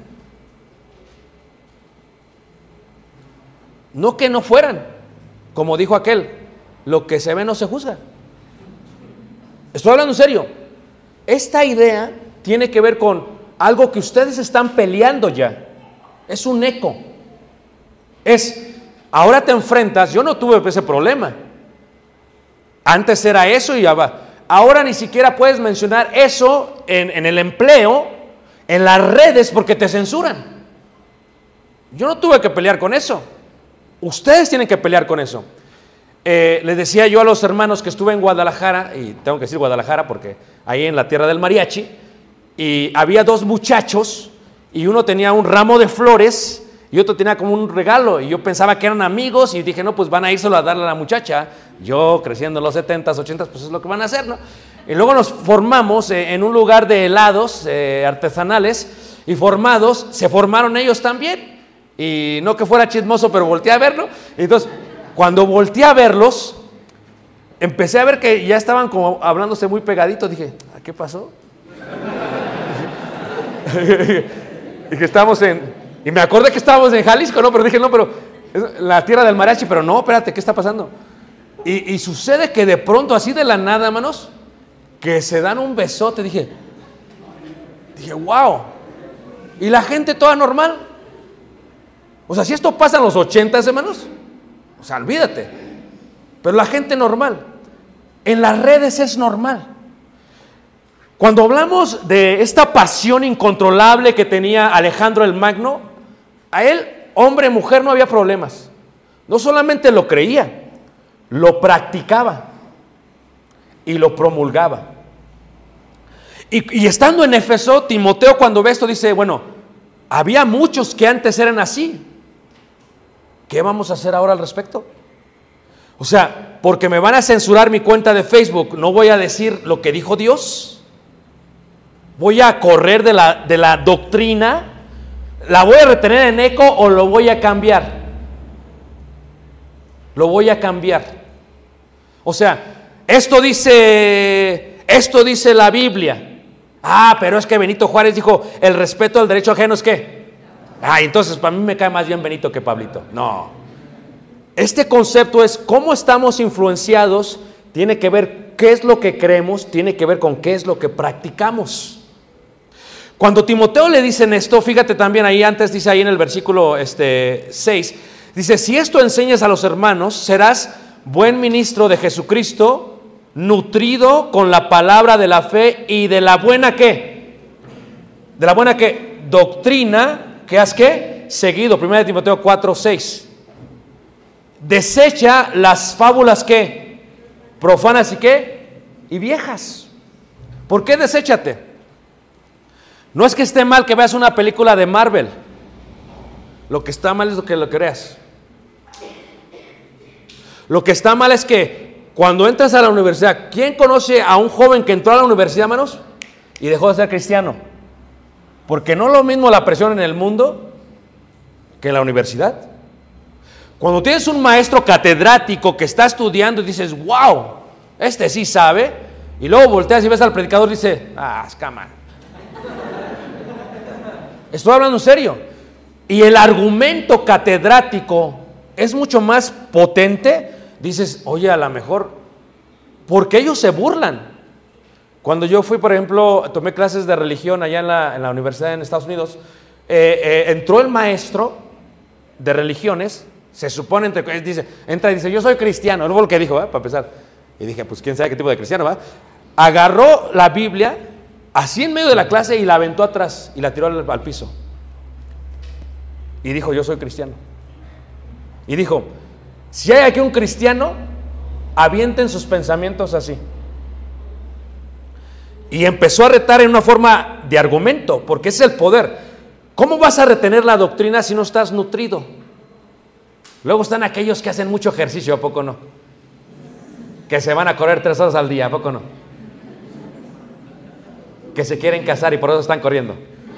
No que no fueran, como dijo aquel, lo que se ve no se juzga. Estoy hablando en serio. Esta idea tiene que ver con algo que ustedes están peleando ya. Es un eco. Ahora te enfrentas, yo no tuve ese problema. Antes era eso y ya va. Ahora ni siquiera puedes mencionar eso en el empleo, en las redes, porque te censuran. Yo no tuve que pelear con eso. Ustedes tienen que pelear con eso. Les decía yo a los hermanos que estuve en Guadalajara, y tengo que decir Guadalajara porque ahí en la tierra del mariachi, y había dos muchachos, y uno tenía un ramo de flores y otro tenía como un regalo, y yo pensaba que eran amigos, y dije, no, pues van a írselo a darle a la muchacha. Yo, creciendo en los 70s, 80s, pues es lo que van a hacer, ¿no? Y luego nos formamos en un lugar de helados artesanales, y se formaron ellos también, y no que fuera chismoso, pero volteé a verlo. Entonces, cuando volteé a verlos, empecé a ver que ya estaban como hablándose muy pegaditos. Dije, ¿qué pasó? Y que estamos y me acordé que estábamos en Jalisco, ¿no? Pero dije, no, pero la tierra del mariachi, pero no, espérate, ¿qué está pasando? Y sucede que de pronto, así de la nada, hermanos, que se dan un besote. Dije, wow. Y la gente toda normal. O sea, si esto pasa en los 80s, hermanos, o sea, olvídate. Pero la gente normal. En las redes es normal. Cuando hablamos de esta pasión incontrolable que tenía Alejandro el Magno, a él, hombre, mujer, no había problemas. No solamente lo creía, lo practicaba y lo promulgaba. Y estando en Éfeso, Timoteo, cuando ve esto, dice, bueno, había muchos que antes eran así. ¿qué vamos a hacer ahora al respecto? O sea, porque me van a censurar mi cuenta de Facebook, ¿no voy a decir lo que dijo Dios? ¿Voy a correr de la doctrina? ¿La voy a retener en eco o lo voy a cambiar? Lo voy a cambiar. O sea, esto dice la Biblia. Ah, pero es que Benito Juárez dijo, el respeto al derecho ajeno es ¿qué? Ah, entonces para mí me cae más bien Benito que Pablito. No. Este concepto es cómo estamos influenciados, tiene que ver qué es lo que creemos, tiene que ver con qué es lo que practicamos. Cuando Timoteo le dicen esto, fíjate también ahí, antes dice ahí en el versículo 6, dice, si esto enseñas a los hermanos, serás buen ministro de Jesucristo, nutrido con la palabra de la fe y de la buena ¿qué? De la buena ¿qué? Doctrina que has ¿qué? Seguido. 1 Timoteo 4:6. Desecha las fábulas ¿qué? Profanas y ¿qué? Y viejas. ¿Por qué deséchate? No es que esté mal que veas una película de Marvel. Lo que está mal es lo que lo creas. Lo que está mal es que cuando entras a la universidad, ¿quién conoce a un joven que entró a la universidad, hermanos, y dejó de ser cristiano? Porque no es lo mismo la presión en el mundo que en la universidad. Cuando tienes un maestro catedrático que está estudiando y dices, wow, este sí sabe, y luego volteas y ves al predicador y dice, escama. Estoy hablando en serio. Y el argumento catedrático es mucho más potente. Dices, oye, a lo mejor, porque ellos se burlan. Cuando yo fui, por ejemplo, tomé clases de religión allá en la universidad en Estados Unidos, entró el maestro de religiones, se supone, entra y dice, yo soy cristiano, no fue lo que dijo, para empezar. Y dije, pues quién sabe qué tipo de cristiano, ¿va? Agarró la Biblia, así en medio de la clase, y la aventó atrás, y la tiró al piso. Y dijo, yo soy cristiano. Y dijo, si hay aquí un cristiano, avienten sus pensamientos así. Y empezó a retar en una forma de argumento, porque es el poder. ¿Cómo vas a retener la doctrina si no estás nutrido? Luego están aquellos que hacen mucho ejercicio, ¿a poco no? Que se van a correr 3 horas al día, ¿a poco no? Que se quieren casar y por eso están corriendo.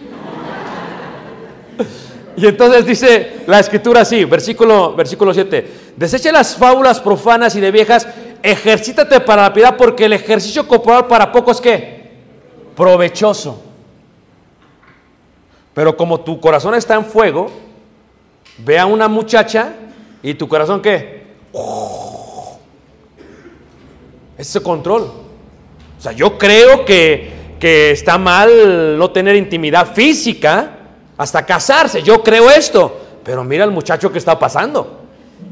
Y entonces dice la escritura así, versículo 7, desecha las fábulas profanas y de viejas, ejercítate para la piedad, porque el ejercicio corporal para poco es ¿qué? Provechoso. Pero como tu corazón está en fuego, ve a una muchacha y tu corazón ¿qué? Ese control. O sea, yo creo que está mal no tener intimidad física hasta casarse, yo creo esto, pero mira el muchacho que está pasando.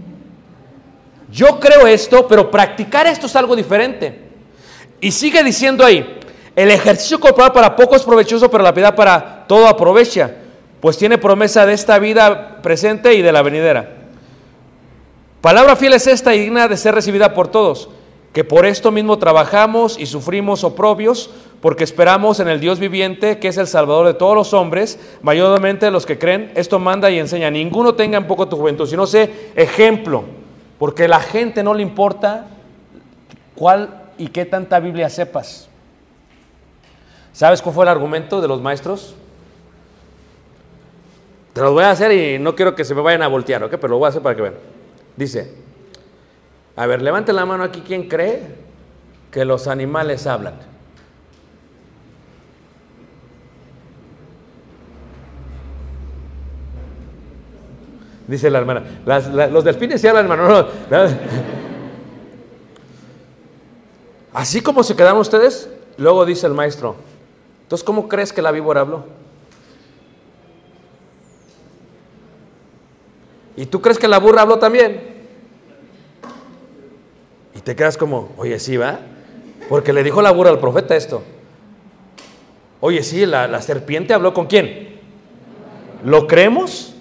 Yo creo esto, pero practicar esto es algo diferente. Y sigue diciendo ahí, el ejercicio corporal para poco es provechoso, pero la piedad para todo aprovecha, pues tiene promesa de esta vida presente y de la venidera. Palabra fiel es esta y digna de ser recibida por todos, que por esto mismo trabajamos y sufrimos oprobios, porque esperamos en el Dios viviente, que es el Salvador de todos los hombres, mayormente los que creen. Esto manda y enseña, ninguno tenga en poco tu juventud, sino sé ejemplo, porque a la gente no le importa cuál y qué tanta Biblia sepas. ¿Sabes cuál fue el argumento de los maestros? Te los voy a hacer y no quiero que se me vayan a voltear, ¿ok? Pero lo voy a hacer para que vean. Dice, a ver, levanten la mano aquí, ¿quién cree que los animales hablan? Dice la hermana, los delfines sí hablan, hermano. No. Así como se quedaron ustedes, luego dice el maestro, entonces, ¿cómo crees que la víbora habló? ¿Y tú crees que la burra habló también? Y te quedas como, oye, sí, ¿va? Porque le dijo la burra al profeta esto. Oye, sí, la serpiente habló ¿con quién? ¿Lo creemos?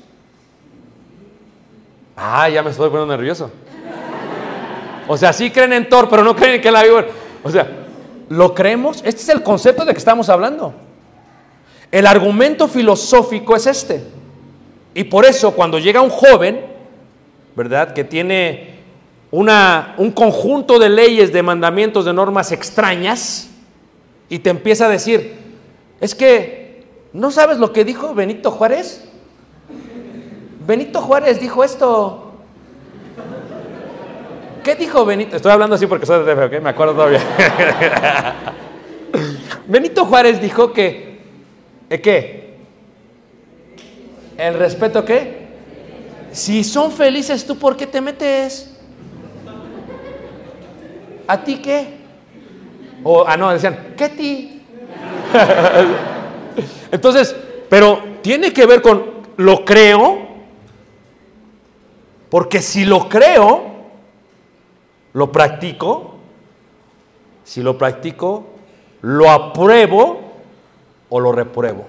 Ya me estoy poniendo nervioso. O sea, sí creen en Thor, pero no creen que la víbora. O sea, ¿lo creemos? Este es el concepto de que estamos hablando. El argumento filosófico es este. Y por eso, cuando llega un joven ¿verdad? Que tiene un conjunto de leyes, de mandamientos, de normas extrañas, y te empieza a decir, es que, ¿no sabes lo que dijo Benito Juárez? Benito Juárez dijo esto. ¿Qué dijo Benito? Estoy hablando así porque soy de DF, ¿ok? Me acuerdo todavía. Benito Juárez dijo que, ¿qué? ¿El respeto qué? Si son felices, ¿tú por qué te metes? ¿A ti qué? No, decían, ¿qué ti? Entonces, pero tiene que ver con, ¿lo creo? Porque si lo creo, lo practico. Si lo practico, lo apruebo o lo repruebo.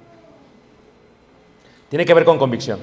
Tiene que ver con convicción.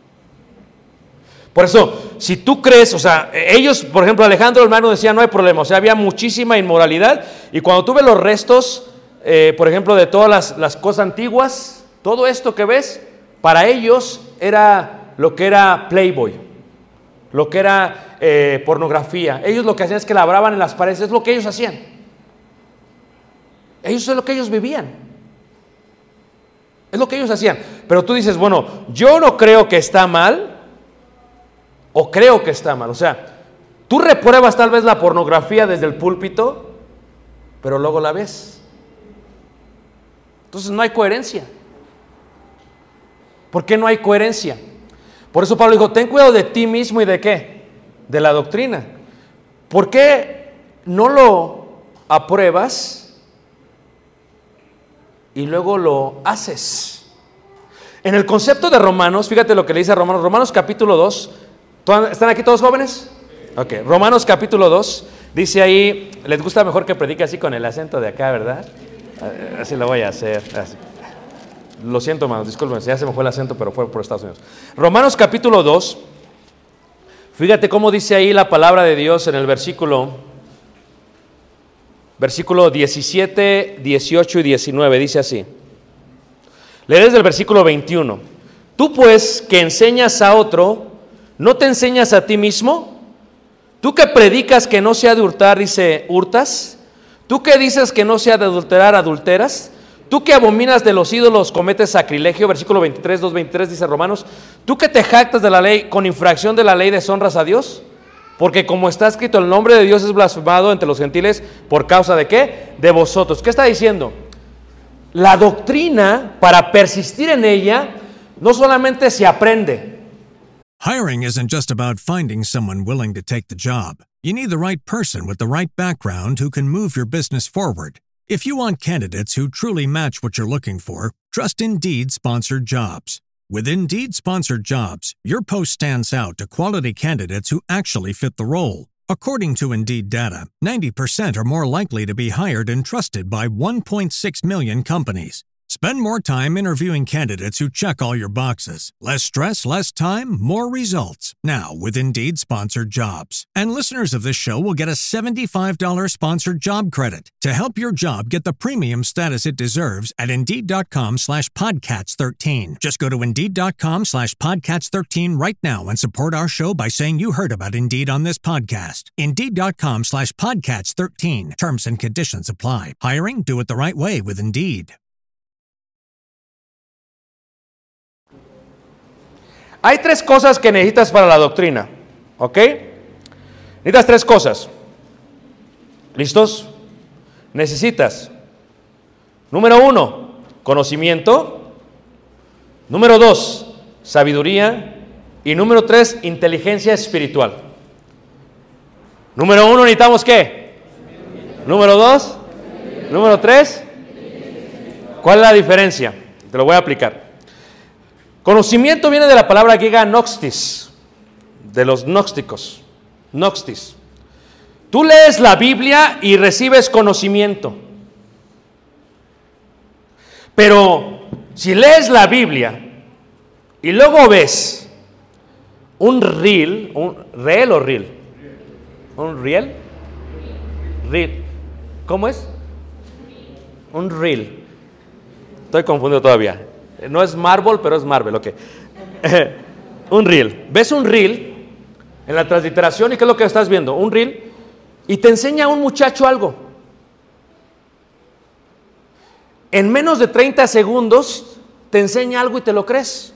Por eso, si tú crees, o sea, ellos, por ejemplo, Alejandro hermano decía, no hay problema, o sea, había muchísima inmoralidad, y cuando tú ves los restos, por ejemplo, de todas las cosas antiguas, todo esto que ves, para ellos era lo que era Playboy, lo que era pornografía. Ellos lo que hacían es que labraban en las paredes, es lo que ellos hacían. Eso es lo que ellos vivían. Es lo que ellos hacían. Pero tú dices, bueno, yo no creo que está mal, o creo que está mal. O sea, tú repruebas tal vez la pornografía desde el púlpito, pero luego la ves. Entonces no hay coherencia. ¿Por qué no hay coherencia? Por eso Pablo dijo, ten cuidado de ti mismo y de qué, de la doctrina. ¿Por qué no lo apruebas y luego lo haces? En el concepto de Romanos, fíjate lo que le dice a Romanos, Romanos capítulo 2, ¿están aquí todos jóvenes? Ok, Romanos capítulo 2, dice ahí, les gusta mejor que predique así con el acento de acá, ¿verdad? Así lo voy a hacer, así. Lo siento, hermanos, disculpen, ya se me fue el acento, pero fue por Estados Unidos. Romanos capítulo 2, fíjate cómo dice ahí la palabra de Dios en el versículo 17, 18 y 19, dice así. Lee desde el versículo 21. Tú pues, que enseñas a otro, ¿no te enseñas a ti mismo? Tú que predicas que no se ha de hurtar, dice, ¿hurtas? Tú que dices que no se ha de adulterar, ¿adulteras? Tú que abominas de los ídolos, cometes sacrilegio. Versículo 23, 2:23 dice Romanos. Tú que te jactas de la ley, con infracción de la ley deshonras a Dios. Porque como está escrito, el nombre de Dios es blasfemado entre los gentiles, ¿por causa de qué? De vosotros. ¿Qué está diciendo? La doctrina, para persistir en ella, no solamente se aprende. Hiring isn't just about finding someone willing to take the job. You need the right person with the right background who can move your business forward. If you want candidates who truly match what you're looking for, trust Indeed Sponsored Jobs. With Indeed Sponsored Jobs, your post stands out to quality candidates who actually fit the role. According to Indeed data, 90% are more likely to be hired and trusted by 1.6 million companies. Spend more time interviewing candidates who check all your boxes. Less stress, less time, more results. Now with Indeed Sponsored Jobs. And listeners of this show will get a $75 sponsored job credit to help your job get the premium status it deserves at Indeed.com/Podcats13. Just go to Indeed.com/Podcats13 right now and support our show by saying you heard about Indeed on this podcast. Indeed.com/Podcats13. Terms and conditions apply. Hiring? Do it the right way with Indeed. Hay tres cosas que necesitas para la doctrina, ¿ok? Necesitas tres cosas. ¿Listos? Necesitas, número 1, conocimiento. Número 2, sabiduría. Y número 3, inteligencia espiritual. Número 1, necesitamos ¿qué? Número 2, número 3. ¿Cuál es la diferencia? Te lo voy a aplicar. Conocimiento viene de la palabra griega gnostis, de los gnósticos, gnostis. Tú lees la Biblia y recibes conocimiento. Pero si lees la Biblia y luego ves un reel, ¿reel o reel? ¿Un reel? Reel. ¿Cómo es? Un reel. Estoy confundido todavía. No es Marvel, pero es Marvel, ok. Un reel. ¿Ves un reel? en la transliteración, ¿y qué es lo que estás viendo? Un reel, y te enseña a un muchacho algo. En menos de 30 segundos te enseña algo y te lo crees.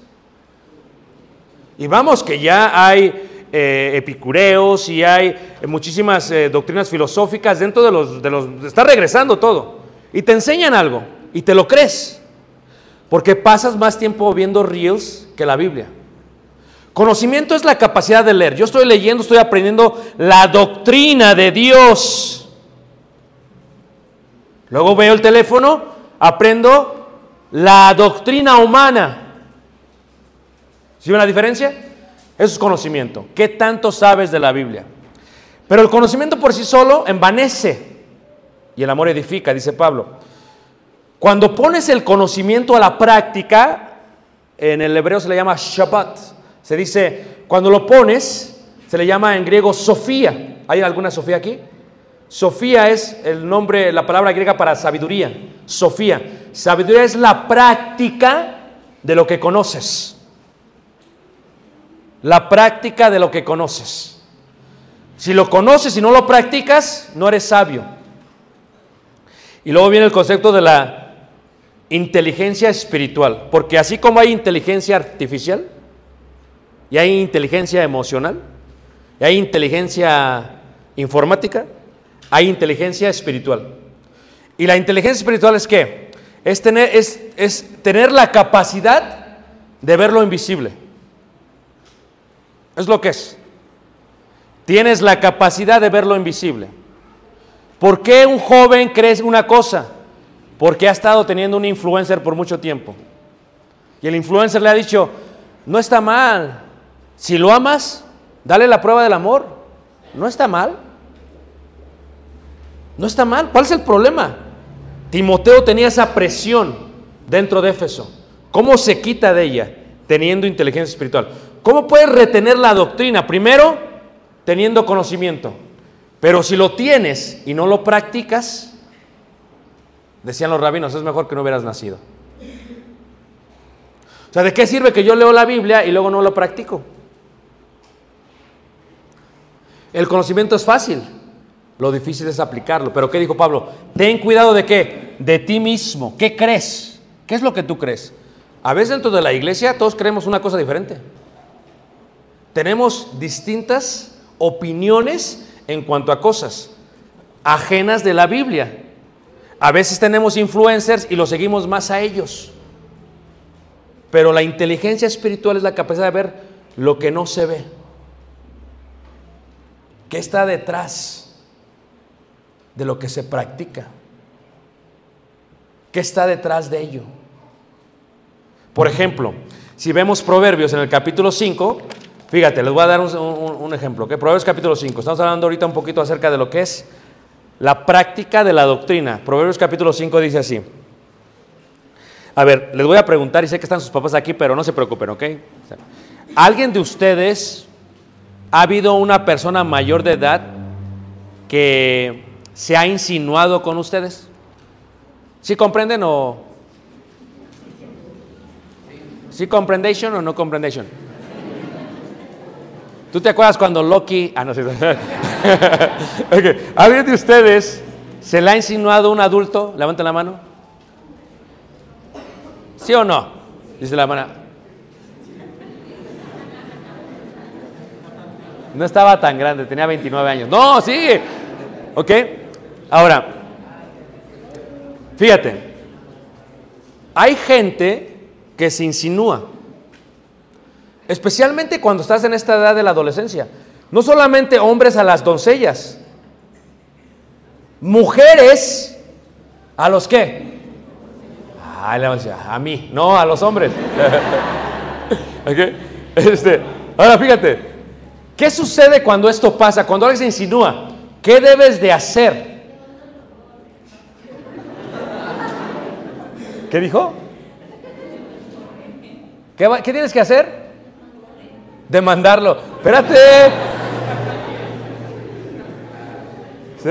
Y vamos, que ya hay epicureos y hay muchísimas doctrinas filosóficas dentro de los... Está regresando todo. Y te enseñan algo y te lo crees. Porque pasas más tiempo viendo reels que la Biblia. Conocimiento es la capacidad de leer. Yo estoy leyendo, estoy aprendiendo la doctrina de Dios. Luego veo el teléfono, aprendo la doctrina humana. ¿Sí ven la diferencia? Eso es conocimiento. ¿Qué tanto sabes de la Biblia? Pero el conocimiento por sí solo envanece y el amor edifica, dice Pablo. Cuando pones el conocimiento a la práctica, en el hebreo se le llama Shabbat. Se dice, cuando lo pones, se le llama en griego Sofía. ¿Hay alguna Sofía aquí? Sofía es el nombre, la palabra griega para sabiduría. Sofía. Sabiduría es la práctica de lo que conoces. La práctica de lo que conoces. Si lo conoces y no lo practicas, no eres sabio. Y luego viene el concepto de la inteligencia espiritual, porque así como hay inteligencia artificial, y hay inteligencia emocional, y hay inteligencia informática, hay inteligencia espiritual. Y la inteligencia espiritual es ¿qué? Es tener la capacidad de ver lo invisible. Es lo que es. Tienes la capacidad de ver lo invisible. ¿Por qué un joven cree una cosa? Porque ha estado teniendo un influencer por mucho tiempo. Y el influencer le ha dicho, no está mal. Si lo amas, dale la prueba del amor. No está mal. No está mal. ¿Cuál es el problema? Timoteo tenía esa presión dentro de Éfeso. ¿Cómo se quita de ella? Teniendo inteligencia espiritual. ¿Cómo puedes retener la doctrina? Primero, teniendo conocimiento. Pero si lo tienes y no lo practicas, decían los rabinos, es mejor que no hubieras nacido. O sea, ¿de qué sirve que yo leo la Biblia y luego no lo practico? El conocimiento es fácil, lo difícil es aplicarlo. Pero ¿qué dijo Pablo? Ten cuidado ¿de qué? De ti mismo. ¿Qué crees? ¿Qué es lo que tú crees? A veces dentro de la iglesia todos creemos una cosa diferente. Tenemos distintas opiniones en cuanto a cosas ajenas de la Biblia. A veces tenemos influencers y los seguimos más a ellos. Pero la inteligencia espiritual es la capacidad de ver lo que no se ve. ¿Qué está detrás de lo que se practica? ¿Qué está detrás de ello? Por ejemplo, si vemos Proverbios en el capítulo 5, fíjate, les voy a dar un ejemplo, ¿okay? Proverbios capítulo 5, estamos hablando ahorita un poquito acerca de lo que es la práctica de la doctrina. Proverbios capítulo 5 dice así. A ver, les voy a preguntar, y sé que están sus papás aquí, pero no se preocupen, ¿ok? ¿Alguien de ustedes ha habido una persona mayor de edad que se ha insinuado con ustedes? ¿Sí comprenden o...? ¿Sí comprendation o no comprendation? ¿Tú te acuerdas cuando Loki... Ah, no sé. Okay. ¿Alguien de ustedes se le ha insinuado un adulto? Levanten la mano. ¿Sí o no? Dice la mano. No estaba tan grande, tenía 29 años. No, sigue. Ok. Ahora, fíjate. Hay gente que se insinúa. Especialmente cuando estás en esta edad de la adolescencia. No solamente hombres a las doncellas. Mujeres a los ¿qué? A mí, no a los hombres. Okay. Ahora fíjate, ¿qué sucede cuando esto pasa? Cuando alguien se insinúa, ¿qué debes de hacer? ¿Qué dijo? ¿Qué tienes que hacer? Demandarlo. Espérate. ¿Sí?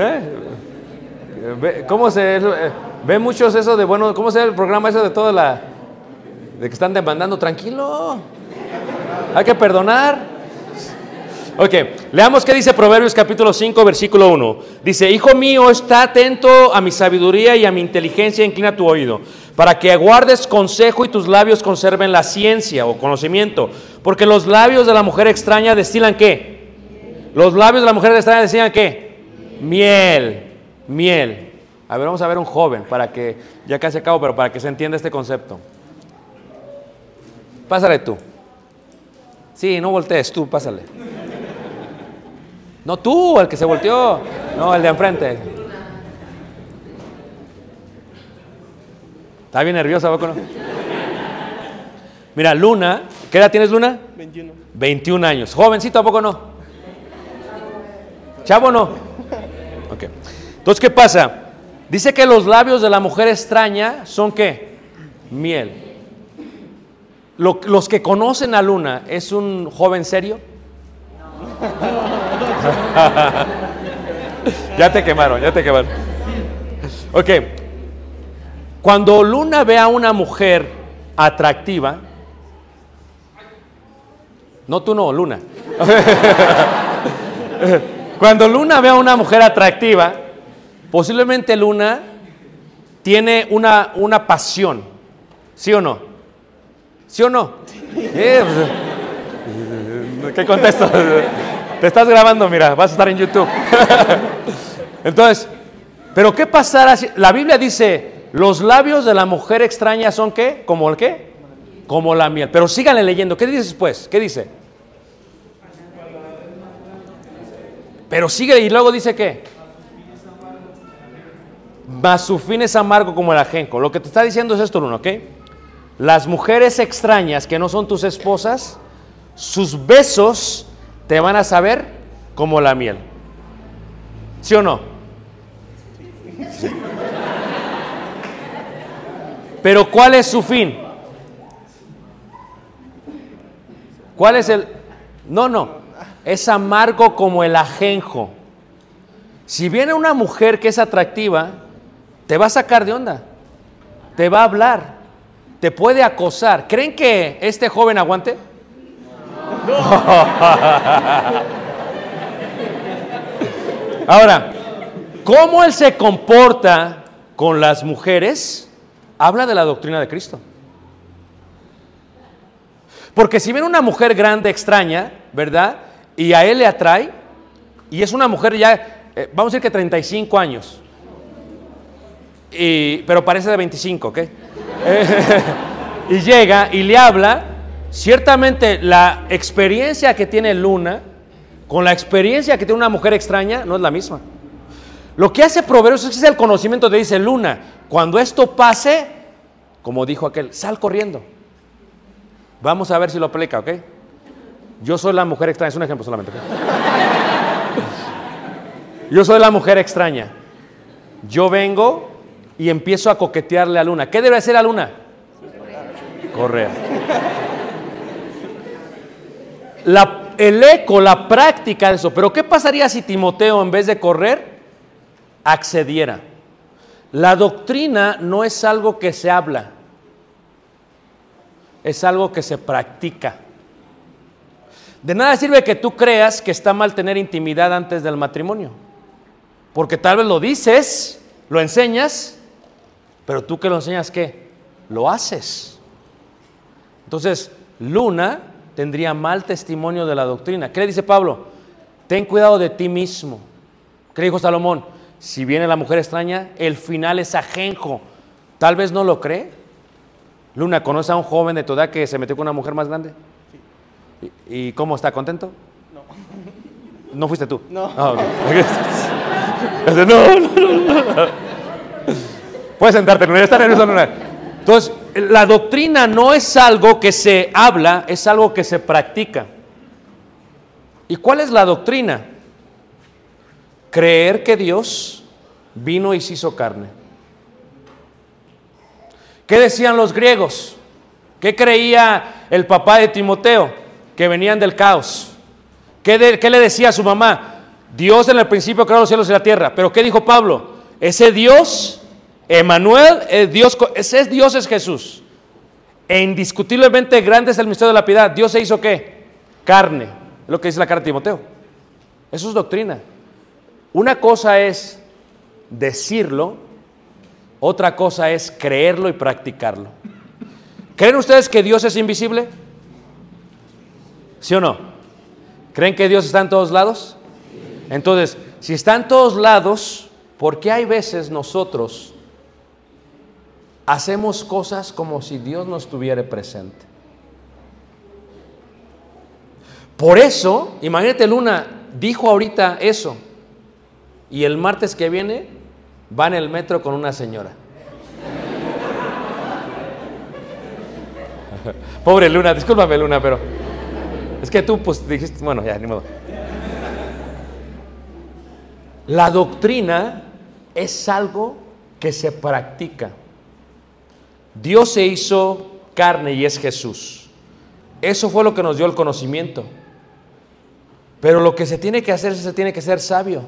¿Cómo se ve muchos eso de bueno? ¿Cómo se ve el programa eso de toda de que están demandando? Tranquilo. Hay que perdonar. Ok, leamos qué dice Proverbios capítulo 5, versículo 1. Dice, hijo mío, está atento a mi sabiduría y a mi inteligencia, inclina tu oído, para que guardes consejo y tus labios conserven la ciencia o conocimiento. Porque los labios de la mujer extraña destilan ¿qué? Los labios de la mujer extraña destilan ¿qué? Miel, miel. A ver, vamos a ver un joven, para que, ya casi acabo, pero para que se entienda este concepto. Pásale tú. Sí, no voltees, tú, pásale. No tú, el que se volteó. No, el de enfrente. ¿Está bien nerviosa, Boco, no? Mira, Luna, ¿qué edad tienes, Luna? 21. 21 años. Jovencito, ¿a poco no? Chavo, no. Ok. Entonces, ¿qué pasa? Dice que los labios de la mujer extraña son ¿qué? Miel. Los que conocen a Luna, ¿es un joven serio? Ya te quemaron, ya te quemaron. Ok. Cuando Luna ve a una mujer atractiva, no tú no, Luna. Cuando Luna ve a una mujer atractiva, posiblemente Luna tiene una pasión, ¿sí o no? ¿Sí o no? ¿Qué contesto? Te estás grabando, mira, vas a estar en YouTube. Entonces, ¿pero qué pasará si la Biblia dice, los labios de la mujer extraña son qué? ¿Como el qué? Como la miel. Pero síganle leyendo, ¿qué dice después? ¿Qué dice? Pero sigue y luego dice ¿qué? Mas su fin es amargo como el ajenjo. Lo que te está diciendo es esto, Luna, ¿ok? Las mujeres extrañas que no son tus esposas, sus besos te van a saber como la miel. ¿Sí o no? Sí. Pero ¿cuál es su fin? ¿Cuál es el...? No, es amargo como el ajenjo. Si viene una mujer que es atractiva, te va a sacar de onda, te va a hablar, te puede acosar. ¿Creen que este joven aguante? No. Ahora, ¿cómo él se comporta con las mujeres? Habla de la doctrina de Cristo. Porque si viene una mujer grande, extraña, ¿verdad? Y a él le atrae, y es una mujer ya, vamos a decir que 35 años, pero parece de 25, ¿ok? Y llega y le habla, ciertamente la experiencia que tiene Luna con la experiencia que tiene una mujer extraña no es la misma. Lo que hace Proverbios es el conocimiento. Te dice, Luna, cuando esto pase, como dijo aquel, sal corriendo. Vamos a ver si lo aplica, ¿ok? Yo soy la mujer extraña, es un ejemplo solamente, ¿okay? Yo soy la mujer extraña. Yo vengo y empiezo a coquetearle a Luna. ¿Qué debe hacer a Luna? Correr. El eco, la práctica de eso. Pero ¿qué pasaría si Timoteo, en vez de correr, accediera? La doctrina no es algo que se habla, es algo que se practica. De nada sirve que tú creas que está mal tener intimidad antes del matrimonio, porque tal vez lo dices, lo enseñas, pero tú que lo enseñas, ¿qué? Lo haces. Entonces, Luna tendría mal testimonio de la doctrina. ¿Qué le dice Pablo? Ten cuidado de ti mismo. ¿Qué dijo Salomón? Si viene la mujer extraña, el final es ajenjo. Tal vez no lo cree. Luna, ¿conoce a un joven de tu edad que se metió con una mujer más grande? Sí. ¿Y cómo está? ¿Contento? No. ¿No fuiste tú? No. Ah, okay. No. Puedes sentarte, Luna, ya está nerviosa, Luna. Entonces, la doctrina no es algo que se habla, es algo que se practica. ¿Y cuál es la doctrina? Creer que Dios vino y se hizo carne. ¿Qué decían los griegos? ¿Qué creía el papá de Timoteo? Que venían del caos. ¿Qué le decía a su mamá? Dios en el principio creó los cielos y la tierra. ¿Pero qué dijo Pablo? Ese Dios, Emmanuel, ese Dios es Jesús. E indiscutiblemente grande es el misterio de la piedad. Dios se hizo ¿qué? Carne. lo que dice la carta de Timoteo. Eso es doctrina. Una cosa es decirlo, otra cosa es creerlo y practicarlo. ¿Creen ustedes que Dios es invisible? ¿Sí o no? ¿Creen que Dios está en todos lados? Entonces, si está en todos lados, ¿por qué hay veces nosotros hacemos cosas como si Dios no estuviera presente? Por eso, imagínate, Luna dijo ahorita eso, y el martes que viene va en el metro con una señora. Pobre Luna, discúlpame, Luna, pero es que tú pues dijiste, bueno, ya, ni modo. La doctrina es algo que se practica. Dios se hizo carne y es Jesús. Eso fue lo que nos dio el conocimiento. Pero lo que se tiene que hacer, se tiene que ser sabio.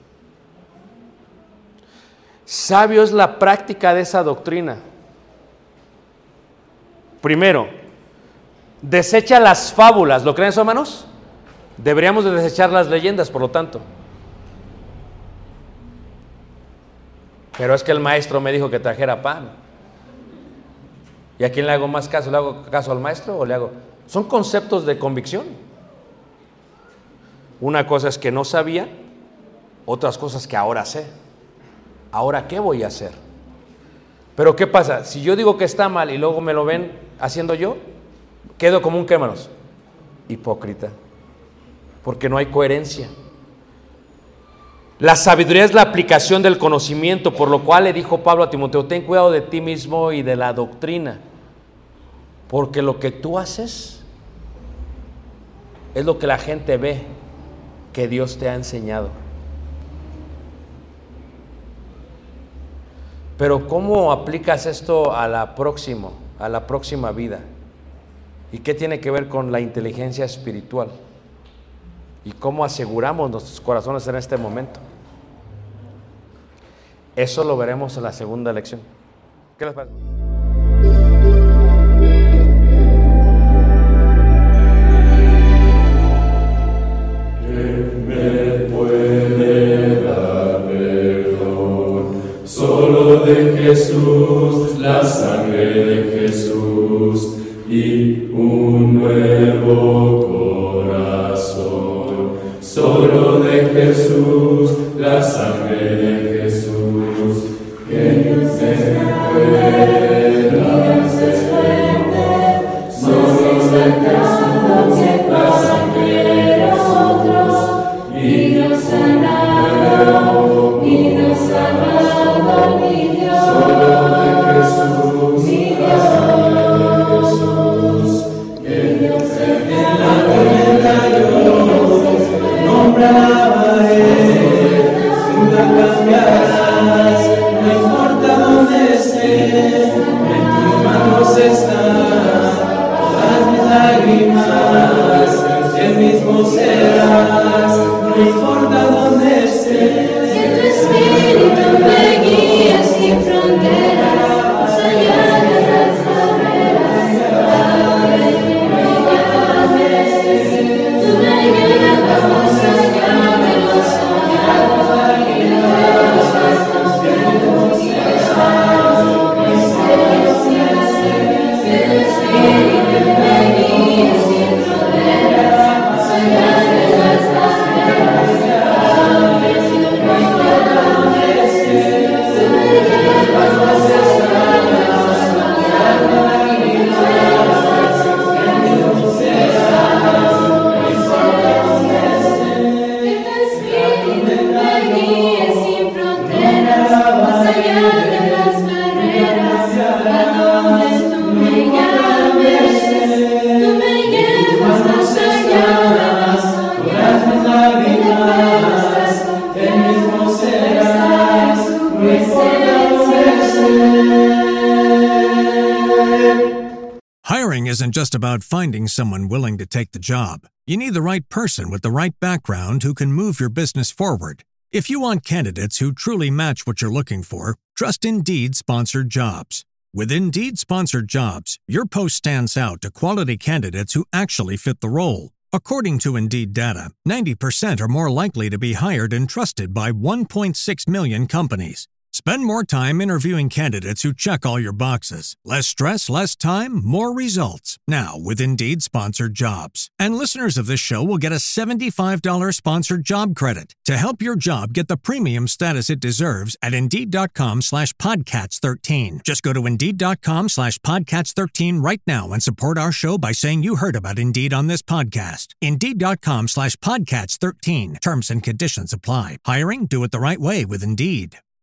Sabio es la práctica de esa doctrina. Primero, desecha las fábulas. ¿Lo creen eso, hermanos? Deberíamos de desechar las leyendas, por lo tanto. Pero es que el maestro me dijo que trajera pan. ¿Y a quién le hago más caso? ¿Le hago caso al maestro o le hago? Son conceptos de convicción. Una cosa es que no sabía, otras cosas que ahora sé. ¿Ahora qué voy a hacer? Pero ¿qué pasa? Si yo digo que está mal y luego me lo ven haciendo yo, quedo como un, ¿qué, hermanos? Hipócrita. Porque no hay coherencia. La sabiduría es la aplicación del conocimiento, por lo cual le dijo Pablo a Timoteo, ten cuidado de ti mismo y de la doctrina, porque lo que tú haces es lo que la gente ve que Dios te ha enseñado. Pero ¿cómo aplicas esto a la próxima vida? ¿Y qué tiene que ver con la inteligencia espiritual? ¿Y cómo aseguramos nuestros corazones en este momento? Eso lo veremos en la segunda lección. ¿Qué les parece? ¿Quién me puede dar perdón? Solo de Jesús, la sangre de Jesús y un nuevo corazón. Solo de Jesús, la sangre de Jesús. ¿Quién me puede dar perdón? Solo de Jesús, la sangre de nosotros. Y nos sanado, mi Dios. Solo de Jesús, mi Dios. En la tormenta yo nombraba a Él, nunca cambiarás, no importa dónde estés, en tus manos están todas mis lágrimas, el mismo serás, no importa dónde estés. Que tu espíritu me guíe sin fronteras, más allá de las barreras, abre que me llames, tú me llevas más allá de los soñados, y de los actos que no quieras, que tu espíritu me guíe sin fronteras, más allá de las barreras, abre que me llames, tú me llevas más allá de los soñados, y de los actos que no quieras, que tu espíritu me guíe sin fronteras, más allá de las barreras, a donde tú me llames, tú me llevas más allá de los soñados, y de nuestras confianzas, tu presencia. Hiring isn't just about finding someone willing to take the job. You need the right person with the right background who can move your business forward. If you want candidates who truly match what you're looking for, trust Indeed Sponsored Jobs. With Indeed Sponsored Jobs, your post stands out to quality candidates who actually fit the role. According to Indeed data, 90% are more likely to be hired and trusted by 1.6 million companies. Spend more time interviewing candidates who check all your boxes. Less stress, less time, more results. Now, with Indeed Sponsored Jobs. And listeners of this show will get a $75 sponsored job credit to help your job get the premium status it deserves at Indeed.com/Podcats13. Just go to Indeed.com/Podcats13 right now and support our show by saying you heard about Indeed on this podcast. Indeed.com/Podcats13. Terms and conditions apply. Hiring? Do it the right way with Indeed.